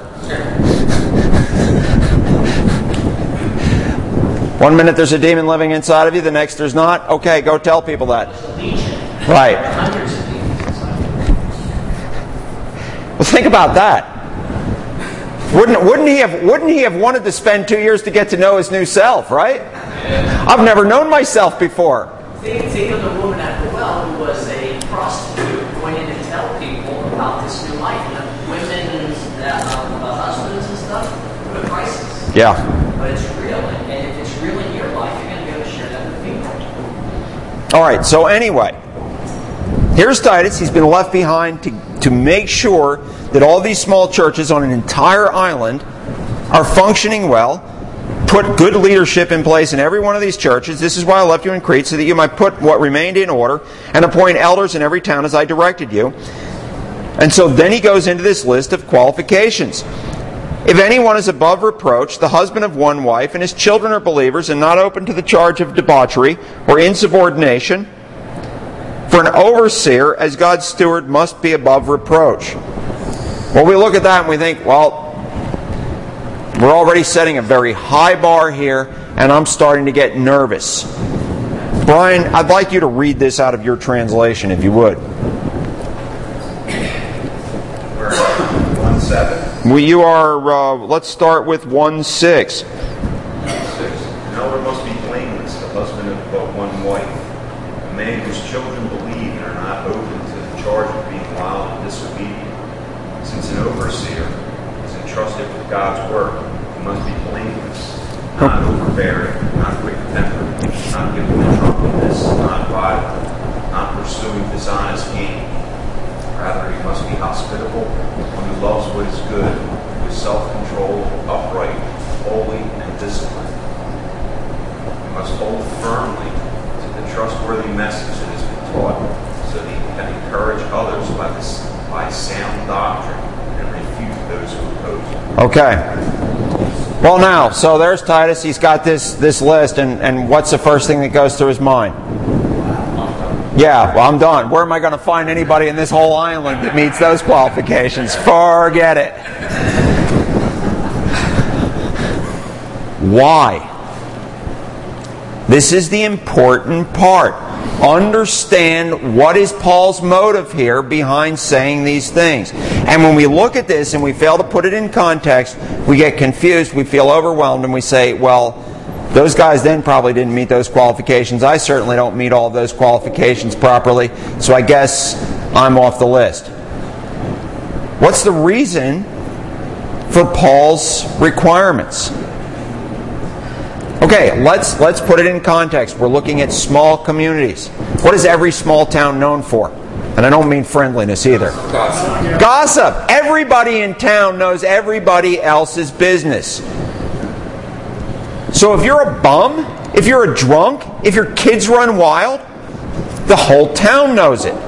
One minute there's a demon living inside of you, the next there's not. Okay, go tell people that. Right. Well, think about that. Wouldn't, wouldn't he have wouldn't he have wanted to spend two years to get to know his new self, right? I've never known myself before. Think, think of the woman at the well who was a prostitute going in to tell people about this new life. You know, women's uh, uh, husbands and stuff, what a crisis. Yeah. But it's real, and if it's real in your life, you're going to be able to share that with people. All right, so anyway, here's Titus. He's been left behind to, to make sure that all these small churches on an entire island are functioning well. Put good leadership in place in every one of these churches. This is why I left you in Crete, so that you might put what remained in order and appoint elders in every town as I directed you. And so then he goes into this list of qualifications. If anyone is above reproach, the husband of one wife, and his children are believers and not open to the charge of debauchery or insubordination, for an overseer as God's steward must be above reproach. Well, we look at that and we think, well, we're already setting a very high bar here, and I'm starting to get nervous. Brian, I'd like you to read this out of your translation, if you would. one seven. Well, you are, uh, let's start with one six. six. An elder must be blameless, the husband of but one wife, a man whose children believe and are not open to the charge of being wild and disobedient. Since an overseer is entrusted with God's work, he must be blameless, not overbearing, not quick-tempered, not given to drunkenness, not violent, not pursuing dishonest gain. Rather, he must be hospitable, one who loves what is good, who is self-controlled, upright, holy, and disciplined. He must hold firmly to the trustworthy message that has been taught, so that he can encourage others by, this, by sound doctrine and refute those who oppose him. Okay. Well, now, so there's Titus. He's got this, this list, and, and what's the first thing that goes through his mind? Yeah, well, I'm done. Where am I going to find anybody in this whole island that meets those qualifications? Forget it. Why? This is the important part. Understand what is Paul's motive here behind saying these things. And when we look at this and we fail to put it in context, we get confused, we feel overwhelmed, and we say, well, those guys then probably didn't meet those qualifications. I certainly don't meet all of those qualifications properly, so I guess I'm off the list. What's the reason for Paul's requirements? Okay, let's let's put it in context. We're looking at small communities. What is every small town known for? And I don't mean friendliness either. Gossip. Gossip. Everybody in town knows everybody else's business. So if you're a bum, if you're a drunk, if your kids run wild, the whole town knows it.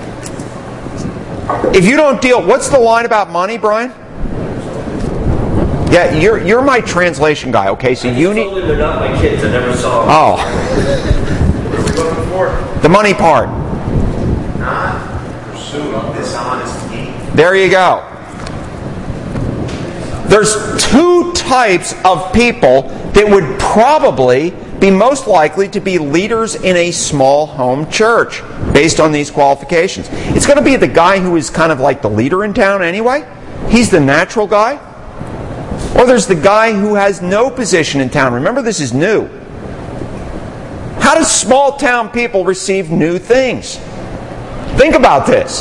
If you don't deal... What's the line about money, Brian? Yeah, you're you're my translation guy, okay? So you need... They're not my kids. I never saw them. Oh. Short, The money part. not pursuing dishonest gain. There you go. There's two types of people that would probably be most likely to be leaders in a small home church based on these qualifications. It's going to be the guy who is kind of like the leader in town anyway. He's the natural guy. Or there's the guy who has no position in town. Remember, this is new. How do small town people receive new things? Think about this.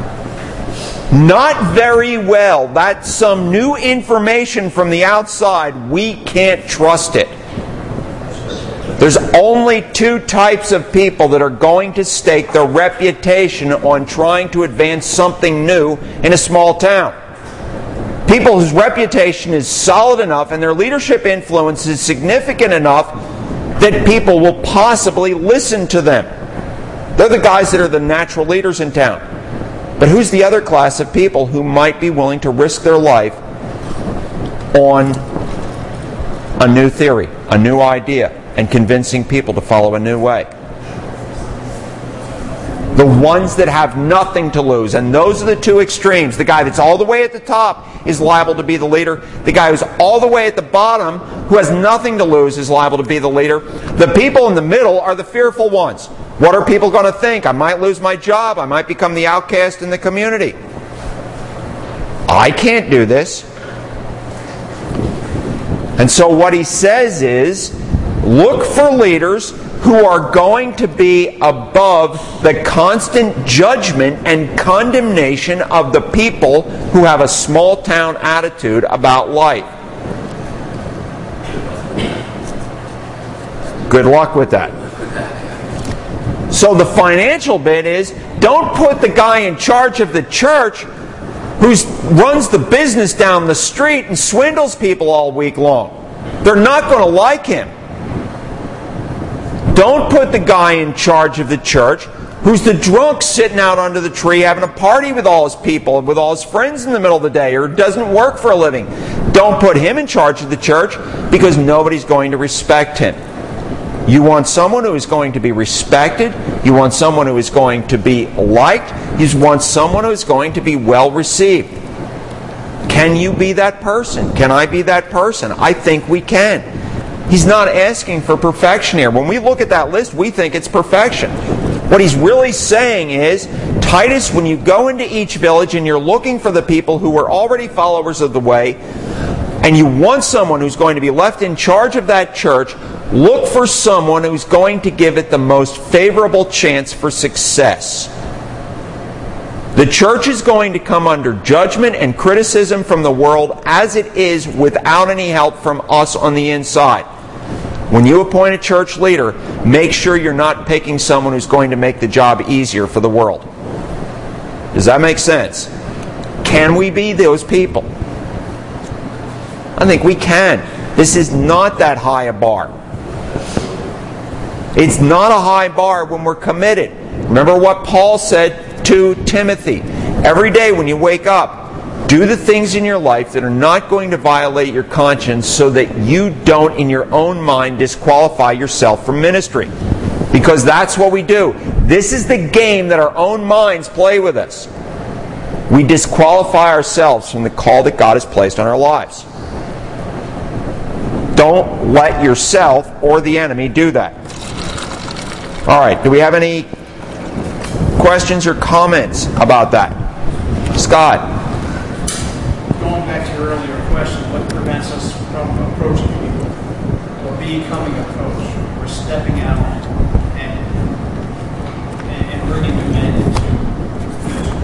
Not very well. That's some new information from the outside. We can't trust it. There's only two types of people that are going to stake their reputation on trying to advance something new in a small town. People whose reputation is solid enough and their leadership influence is significant enough that people will possibly listen to them. They're the guys that are the natural leaders in town. But who's the other class of people who might be willing to risk their life on a new theory, a new idea, and convincing people to follow a new way? The ones that have nothing to lose. And those are the two extremes. The guy that's all the way at the top is liable to be the leader. The guy who's all the way at the bottom, who has nothing to lose, is liable to be the leader. The people in the middle are the fearful ones. What are people going to think? I might lose my job. I might become the outcast in the community. I can't do this. And so what he says is, look for leaders who are going to be above the constant judgment and condemnation of the people who have a small town attitude about life. Good luck with that. So the financial bit is, don't put the guy in charge of the church who runs the business down the street and swindles people all week long. They're not going to like him. Don't put the guy in charge of the church who's the drunk sitting out under the tree having a party with all his people and with all his friends in the middle of the day, or doesn't work for a living. Don't put him in charge of the church, because nobody's going to respect him. You want someone who is going to be respected. You want someone who is going to be liked. You want someone who is going to be well received. Can you be that person? Can I be that person? I think we can. He's not asking for perfection here. When we look at that list, we think it's perfection. What he's really saying is, Titus, when you go into each village and you're looking for the people who are already followers of the way, and you want someone who's going to be left in charge of that church, look for someone who's going to give it the most favorable chance for success. The church is going to come under judgment and criticism from the world as it is, without any help from us on the inside. When you appoint a church leader, make sure you're not picking someone who's going to make the job easier for the world. Does that make sense? Can we be those people? I think we can. This is not that high a bar. It's not a high bar when we're committed. Remember what Paul said to Timothy. Every day when you wake up, do the things in your life that are not going to violate your conscience, so that you don't, in your own mind, disqualify yourself from ministry. Because that's what we do. This is the game that our own minds play with us. We disqualify ourselves from the call that God has placed on our lives. Don't let yourself or the enemy do that. All right, do we have any questions or comments about that? Scott? Going back to your earlier question, what prevents us from approaching people or becoming a coach or stepping out and, and, and bringing the men into ministry?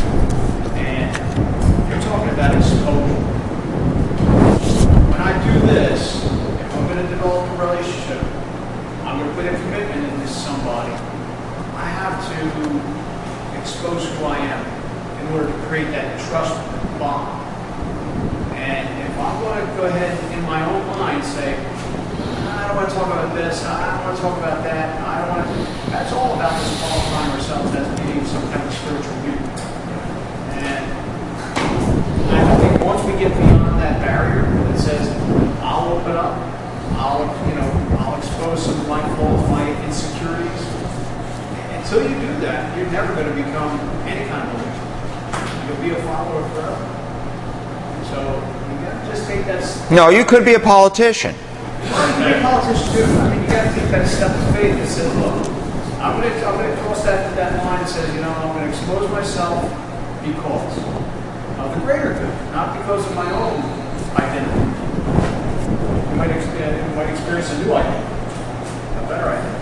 And you're talking about exposure. When I do this, if I'm going to develop a relationship, I'm going to put a commitment into somebody, I have to expose who I am in order to create that trust bond. And if I'm going to go ahead in my own mind say, I don't want to talk about this, I don't want to talk about that, I don't want to, that's all about disqualifying ourselves as being some kind of spiritual being. And I think once we get beyond that barrier that says, I'll open up, I'll, you know, I'll expose some of my faults, my insecurities, think that's. No, you could be a politician. Well, you can be a politician too. I mean, you got to take that step of faith and say, look, I'm going to I'm going to cross that that line and say, you know, I'm going to expose myself because of the greater good, not because of my own identity. You might, ex- you might experience a new identity, a better identity.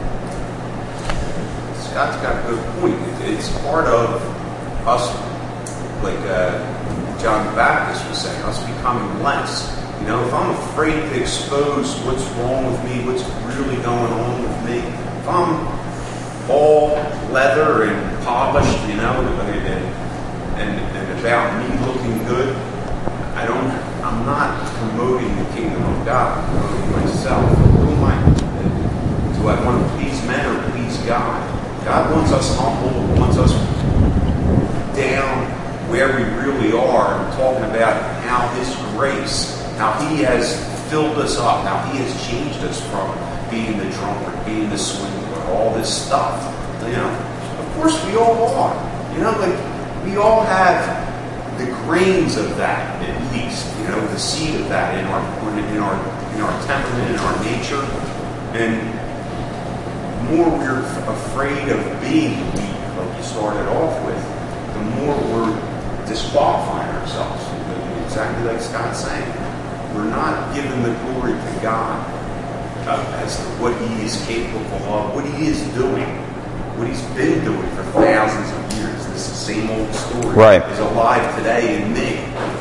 Scott's got a good point. It's part of us, like uh, John the Baptist was saying, us becoming less. You know, if I'm afraid to expose what's wrong with me, what's really going on with me, if I'm all leather and polished, you know, and, and, and about me looking good, I don't, I'm not promoting the kingdom of God, I'm promoting myself. Who am I? Do I want to please men or please God? God wants us humble, wants us down where we really are, talking about how His grace, how He has filled us up, how He has changed us from being the drunkard, being the swindler, all this stuff. You know, of course we all are. You know, like we all have the grains of that, at least. You know, the seed of that in our in our in our temperament, in our nature, and the more we're afraid of being weak, like you started off with, the more we're disqualifying ourselves. Exactly like Scott's saying. We're not giving the glory to God uh, as to what He is capable of, what He is doing, what He's been doing for thousands of years. This same old story right. is alive today in me.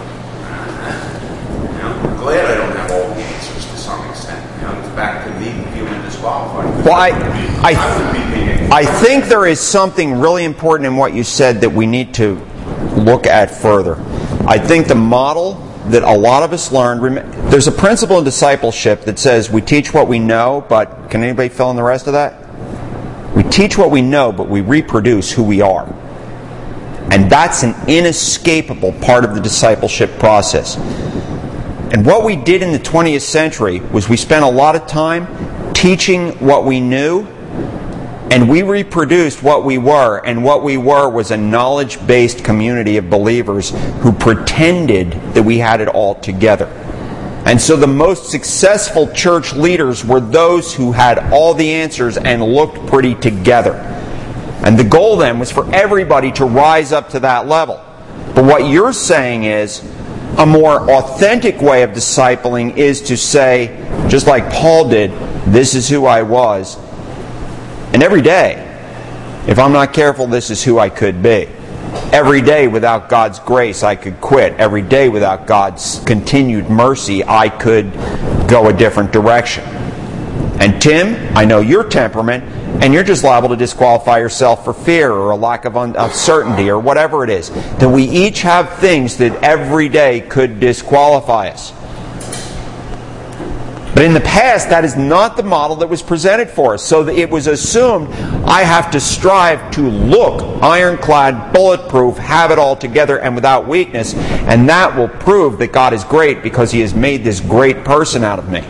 You know, I'm glad I don't have all the answers to some extent. You know, it's back to me feeling disqualified. Well, I, I, I think there is something really important in what you said that we need to look at further. I think the model that a lot of us learned, there's a principle in discipleship that says we teach what we know, but can anybody fill in the rest of that? We teach what we know, but we reproduce who we are. And that's an inescapable part of the discipleship process. And what we did in the twentieth century was we spent a lot of time teaching what we knew, and we reproduced what we were, and what we were was a knowledge-based community of believers who pretended that we had it all together. And so the most successful church leaders were those who had all the answers and looked pretty together. And the goal then was for everybody to rise up to that level. But what you're saying is, a more authentic way of discipling is to say, just like Paul did, this is who I was. And every day, if I'm not careful, this is who I could be. Every day without God's grace, I could quit. Every day without God's continued mercy, I could go a different direction. And Tim, I know your temperament, and you're just liable to disqualify yourself for fear or a lack of uncertainty or whatever it is. That we each have things that every day could disqualify us. But in the past, that is not the model that was presented for us. So that it was assumed I have to strive to look ironclad, bulletproof, have it all together and without weakness, and that will prove that God is great because He has made this great person out of me.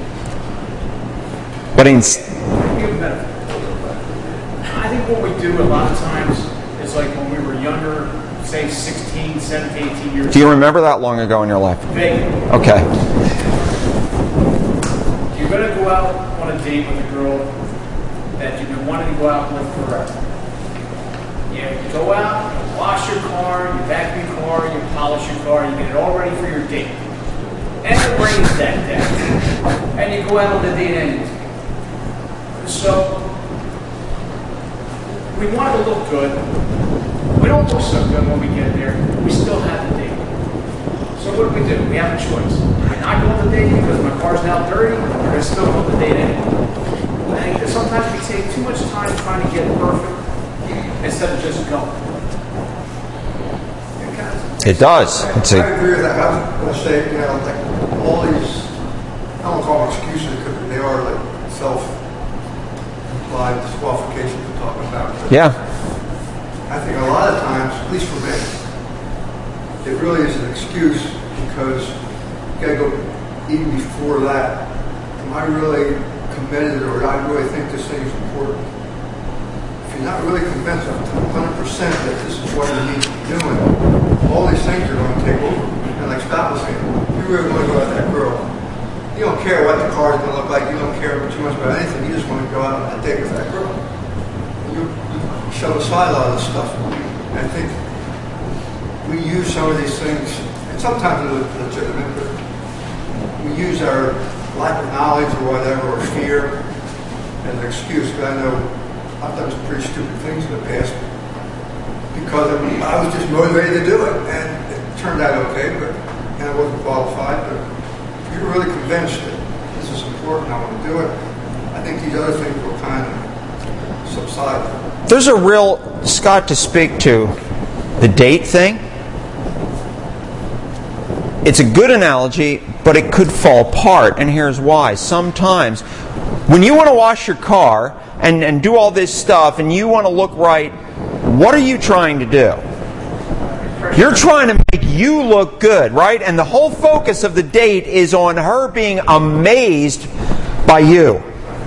But in... I think what we do a lot of times is like when we were younger, say sixteen, seventeen, eighteen years old. Do you remember that long ago in your life? Vaguely. Okay. You're going to go out on a date with a girl that you've been wanting to go out with forever. You go out, you wash your car, you vacuum your car, you polish your car, you get it all ready for your date. And it rains that day. And you go out on the date anyway. So, we want it to look good. We don't look so good when we get there. We still have the date. So what do we do? We have a choice. Do I not go on the date because my car's now dirty, or do I still go on the date anyway? I think that sometimes we take too much time trying to get perfect instead of just going. It does. It's I a, agree with that. I was going to say, you know, like all these, I don't call them excuses because they are like self-implied disqualifications we're talking about. But yeah. I think a lot of times, at least for me, it really is an excuse because you got to go even before that. Am I really committed, or do I really think this thing is important? If you're not really convinced one hundred percent that this is what you need to be doing, all these things are going to take over. And like Scott was saying, you really want to go out with that girl. You don't care what the car is going to look like. You don't care too much about anything. You just want to go out on a date with that girl. You, you shove aside a lot of this stuff. And I think we use some of these things, and sometimes they're legitimate, but we use our lack of knowledge or whatever, or fear, as an excuse. But I know I've done some pretty stupid things in the past because I was just motivated to do it, and it turned out okay, but and I wasn't qualified. But if you're really convinced that this is important, I want to do it, I think these other things will kind of subside. There's a real, Scott, to speak to the date thing. It's a good analogy, but it could fall apart, and here's why. Sometimes, when you want to wash your car and, and do all this stuff, and you want to look right, what are you trying to do? You're trying to make you look good, right? And the whole focus of the date is on her being amazed by you.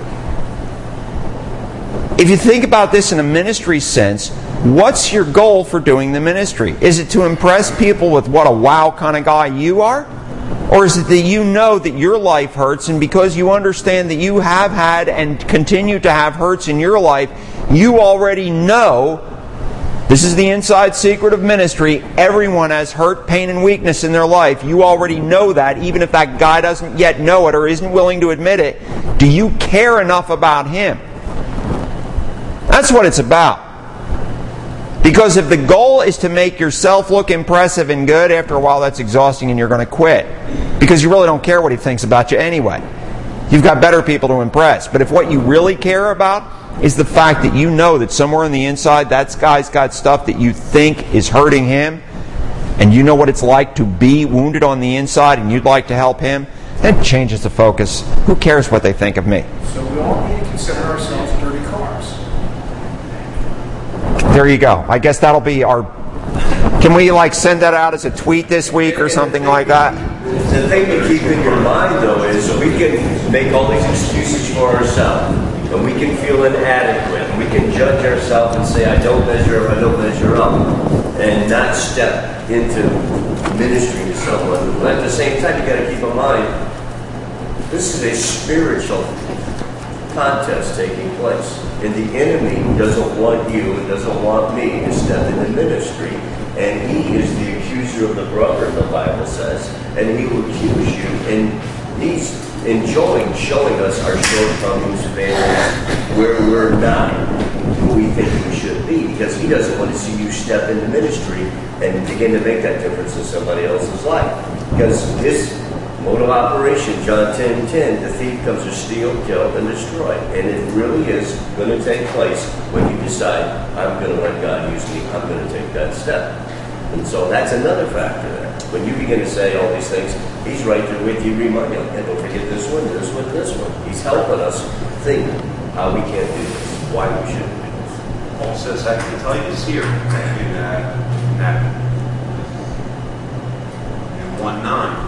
If you think about this in a ministry sense, what's your goal for doing the ministry? Is it to impress people with what a wow kind of guy you are? Or is it that you know that your life hurts, and because you understand that you have had and continue to have hurts in your life, you already know, this is the inside secret of ministry, everyone has hurt, pain, and weakness in their life. You already know that, even if that guy doesn't yet know it or isn't willing to admit it. Do you care enough about him? That's what it's about. Because if the goal is to make yourself look impressive and good, after a while that's exhausting and you're going to quit. Because you really don't care what he thinks about you anyway. You've got better people to impress. But if what you really care about is the fact that you know that somewhere on the inside that guy's got stuff that you think is hurting him, and you know what it's like to be wounded on the inside and you'd like to help him, then it changes the focus. Who cares what they think of me? So we all need to consider ourselves dirty cars. There you go. I guess that'll be our... Can we like send that out as a tweet this week or something like that? The thing to keep in your mind, though, is we can make all these excuses for ourselves, and we can feel inadequate, and we can judge ourselves and say, I don't measure up, I don't measure up, and not step into ministry to someone. But at the same time, you got to keep in mind, this is a spiritual contest taking place. And the enemy doesn't want you and doesn't want me to step into ministry. And he is the accuser of the brother, the Bible says. And he will accuse you. And he's enjoying showing us our shortcomings, failings, where we're not who we think we should be. Because he doesn't want to see you step into ministry and begin to make that difference in somebody else's life. Because his mode of operation, John ten ten, the thief comes to steal, kill, and destroy. And it really is going to take place when you decide, I'm going to let God use me, I'm going to take that step. And so that's another factor there. When you begin to say all these things, he's right there with you, remind you, and don't forget this one, this one, this one. He's helping us think how we can't do this, why we shouldn't do this. Paul says, I can tell you this here, in, uh, in, that, in one nine.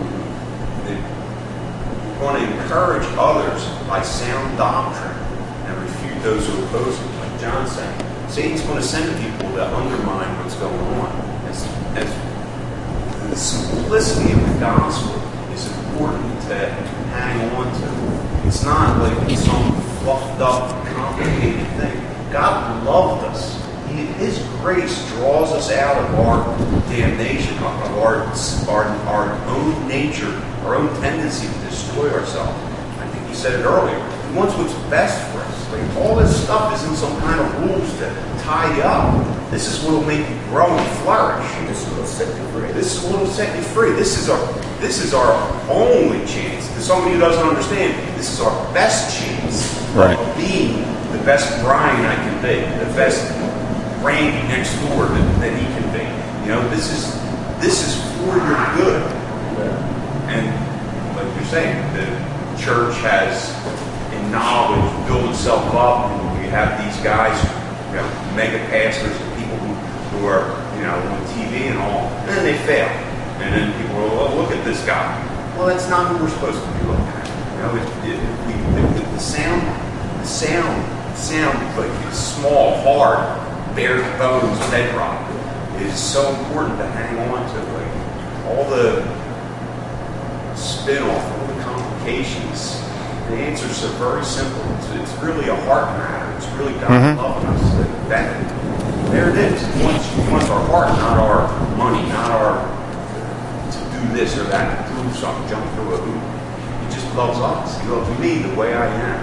Want to encourage others by sound doctrine and refute those who oppose it, like John said. Satan's going to send people to undermine what's going on. As, as the simplicity of the gospel is important to hang on to. It's not like some fluffed up, complicated thing. God loved us. He, His grace draws us out of our damnation, of our, our, our own nature, our own tendency to destroy ourselves. I think he said it earlier. He wants what's best for us. Like, all this stuff isn't some kind of rules to tie you up. This is what will make you grow and flourish. This is what will set you free. This is what will set you free. This is our this is our only chance. To somebody who doesn't understand, this is our best chance right. of being the best Brian I can be, the best Randy next door that, that he can be. You know, this is this is for your good. And like you're saying, the church has, in knowledge, built itself up. And we have these guys, you know, mega pastors, and people who, who are, you know, on T V and all, and then they fail. And then people are, well, look at this guy. Well, that's not who we're supposed to be looking at. You know, it, it, we, the, the sound, the sound, sound like small, hard, bare bones bedrock is so important to hang on to. Like all the spin-off, all the complications, the answers are very simple. It's, it's really a heart matter. It's really God Mm-hmm. loving us. That, that, there it is. He wants, he wants our heart, not our money, not our to do this or that, to prove something, jump through a hoop. He just loves us. He loves me the way I am.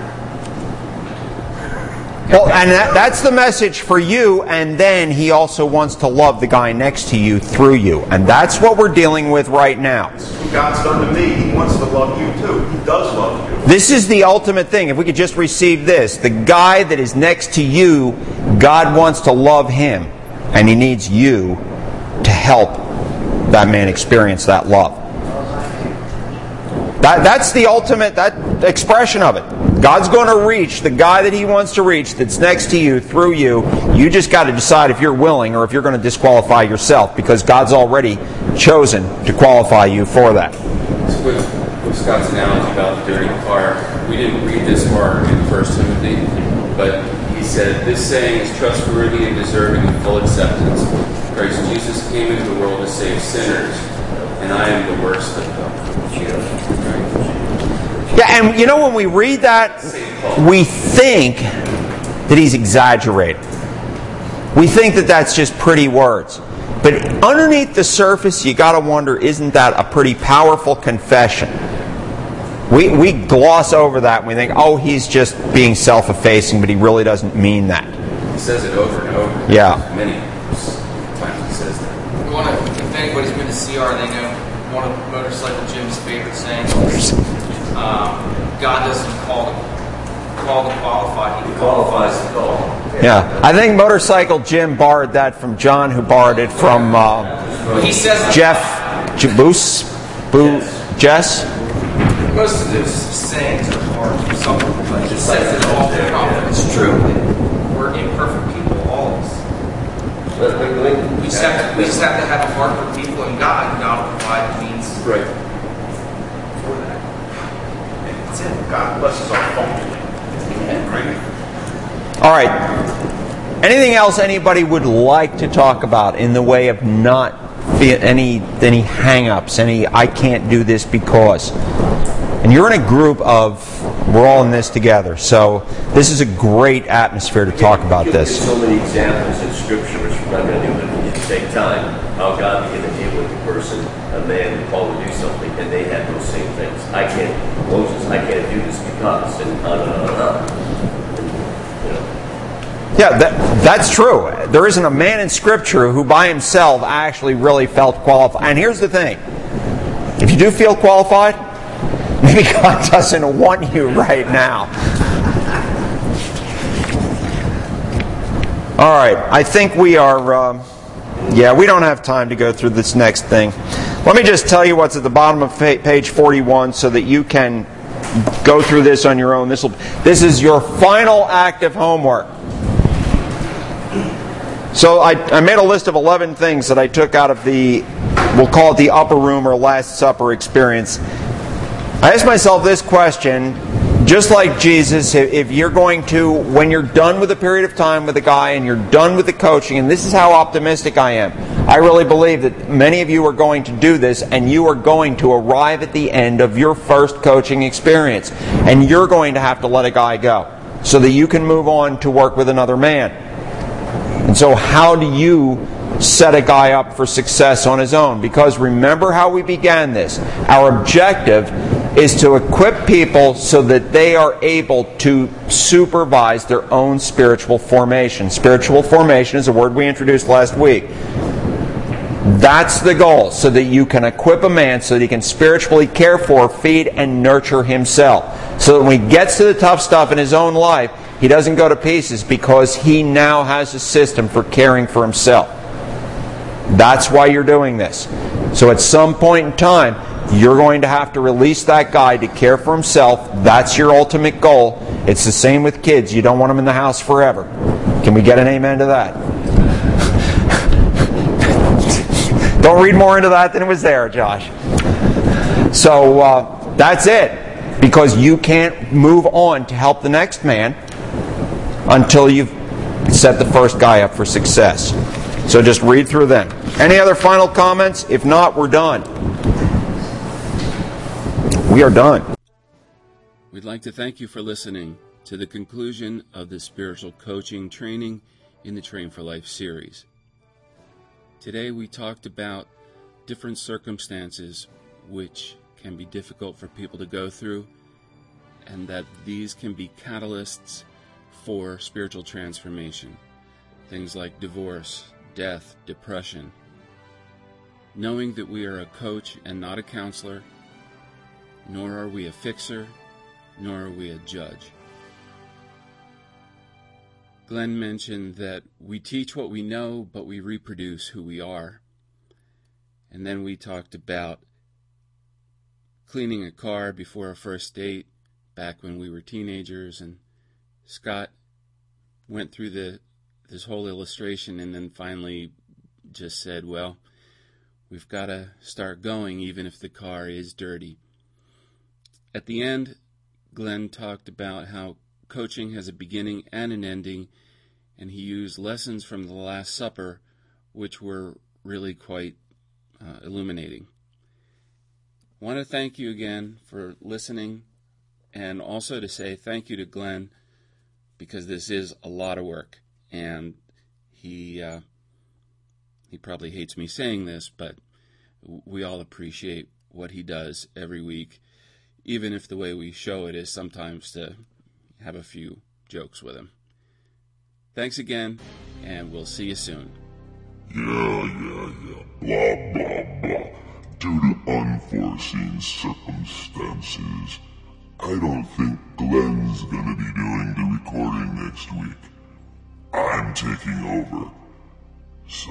Well, and that, that's the message for you, and then he also wants to love the guy next to you through you. And that's what we're dealing with right now. This is what God's done to me. He wants to love you too. He does love you. This is the ultimate thing. If we could just receive this, the guy that is next to you, God wants to love him, and he needs you to help that man experience that love. That, that's the ultimate that expression of it. God's going to reach the guy that he wants to reach that's next to you through you. You just got to decide if you're willing or if you're going to disqualify yourself, because God's already chosen to qualify you for that. With, with Scott's analogy about the dirty car, we didn't read this part in First Timothy, but he said, "This saying is trustworthy and deserving of full acceptance. Christ Jesus came into the world to save sinners, and I am the worst of them." Yeah, and you know, when we read that, we think that he's exaggerating. We think that that's just pretty words. But underneath the surface, you got to wonder, isn't that a pretty powerful confession? We we gloss over that and we think, oh, he's just being self-effacing, but he really doesn't mean that. He says it over and over. Yeah. Many times he says that. We want to, if anybody's been to C R, they know one of Motorcycle Jim's favorite sayings is, um, God doesn't call the, call the qualified, he Qualifies the call. Yeah, I think Motorcycle Jim borrowed that from John, who borrowed it from uh, He says Jeff Jabus, Boo, Jess. most of those sayings are hard for someone, but it says it all with confidence. It's true. We're imperfect people, all of us. We just have to, we just have to have a heart for people and God, and God will provide the means Right. For that. And that's it. God blesses our functioning. Right? All right. Anything else anybody would like to talk about in the way of not fe- any any hang-ups, any I can't do this because? And you're in a group of, we're all in this together, so this is a great atmosphere to talk about You this. There's so many examples in Scripture, which we're not going to do, but it will take time. How God began to deal with a person, a man called to do something, and they had those same things. I can't, Moses, I can't do this because, and on and on and on. You know. Yeah, that, that's true. There isn't a man in Scripture who by himself actually really felt qualified. And here's the thing. If you do feel qualified, maybe God doesn't want you right now. All right, I think we are, um, yeah, we don't have time to go through this next thing. Let me just tell you what's at the bottom of page forty-one so that you can go through this on your own. This will, this is your final active homework. So I, I made a list of eleven things that I took out of the, we'll call it the upper room or Last Supper experience. I asked myself this question, just like Jesus, if you're going to, when you're done with a period of time with a guy and you're done with the coaching, and this is how optimistic I am, I really believe that many of you are going to do this and you are going to arrive at the end of your first coaching experience. And you're going to have to let a guy go so that you can move on to work with another man. And so how do you set a guy up for success on his own? Because remember how we began this. Our objective is to equip people so that they are able to supervise their own spiritual formation. Spiritual formation is a word we introduced last week. That's the goal, so that you can equip a man so that he can spiritually care for, feed, and nurture himself. So that when he gets to the tough stuff in his own life, he doesn't go to pieces because he now has a system for caring for himself. That's why you're doing this. So at some point in time, you're going to have to release that guy to care for himself. That's your ultimate goal. It's the same with kids. You don't want them in the house forever. Can we get an amen to that? Don't read more into that than it was there, Josh. So uh, that's it. Because you can't move on to help the next man until you've set the first guy up for success. So just read through them. Any other final comments? If not, we're done. We are done. We'd like to thank you for listening to the conclusion of the spiritual coaching training in the Train for Life series. Today we talked about different circumstances which can be difficult for people to go through, and that these can be catalysts for spiritual transformation. Things like divorce, death, depression. Knowing that we are a coach and not a counselor, nor are we a fixer, nor are we a judge. Glenn mentioned that we teach what we know, but we reproduce who we are. And then we talked about cleaning a car before a first date back when we were teenagers, and Scott went through the this whole illustration and then finally just said, well, we've got to start going even if the car is dirty. At the end, Glenn talked about how coaching has a beginning and an ending, and he used lessons from the Last Supper, which were really quite uh, illuminating. I want to thank you again for listening, and also to say thank you to Glenn, because this is a lot of work, and he uh, he probably hates me saying this, but we all appreciate what he does every week, even if the way we show it is sometimes to have a few jokes with him. Thanks again, and we'll see you soon. Yeah, yeah, yeah. Blah, blah, blah. Due to unforeseen circumstances, I don't think Glenn's gonna be doing the recording next week. I'm taking over. So,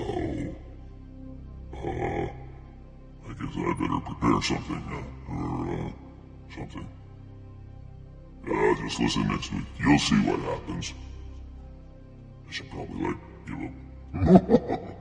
uh, I guess I better prepare something, uh, or, uh, something. Uh, just listen next week. You'll see what happens. I should probably, like, give up.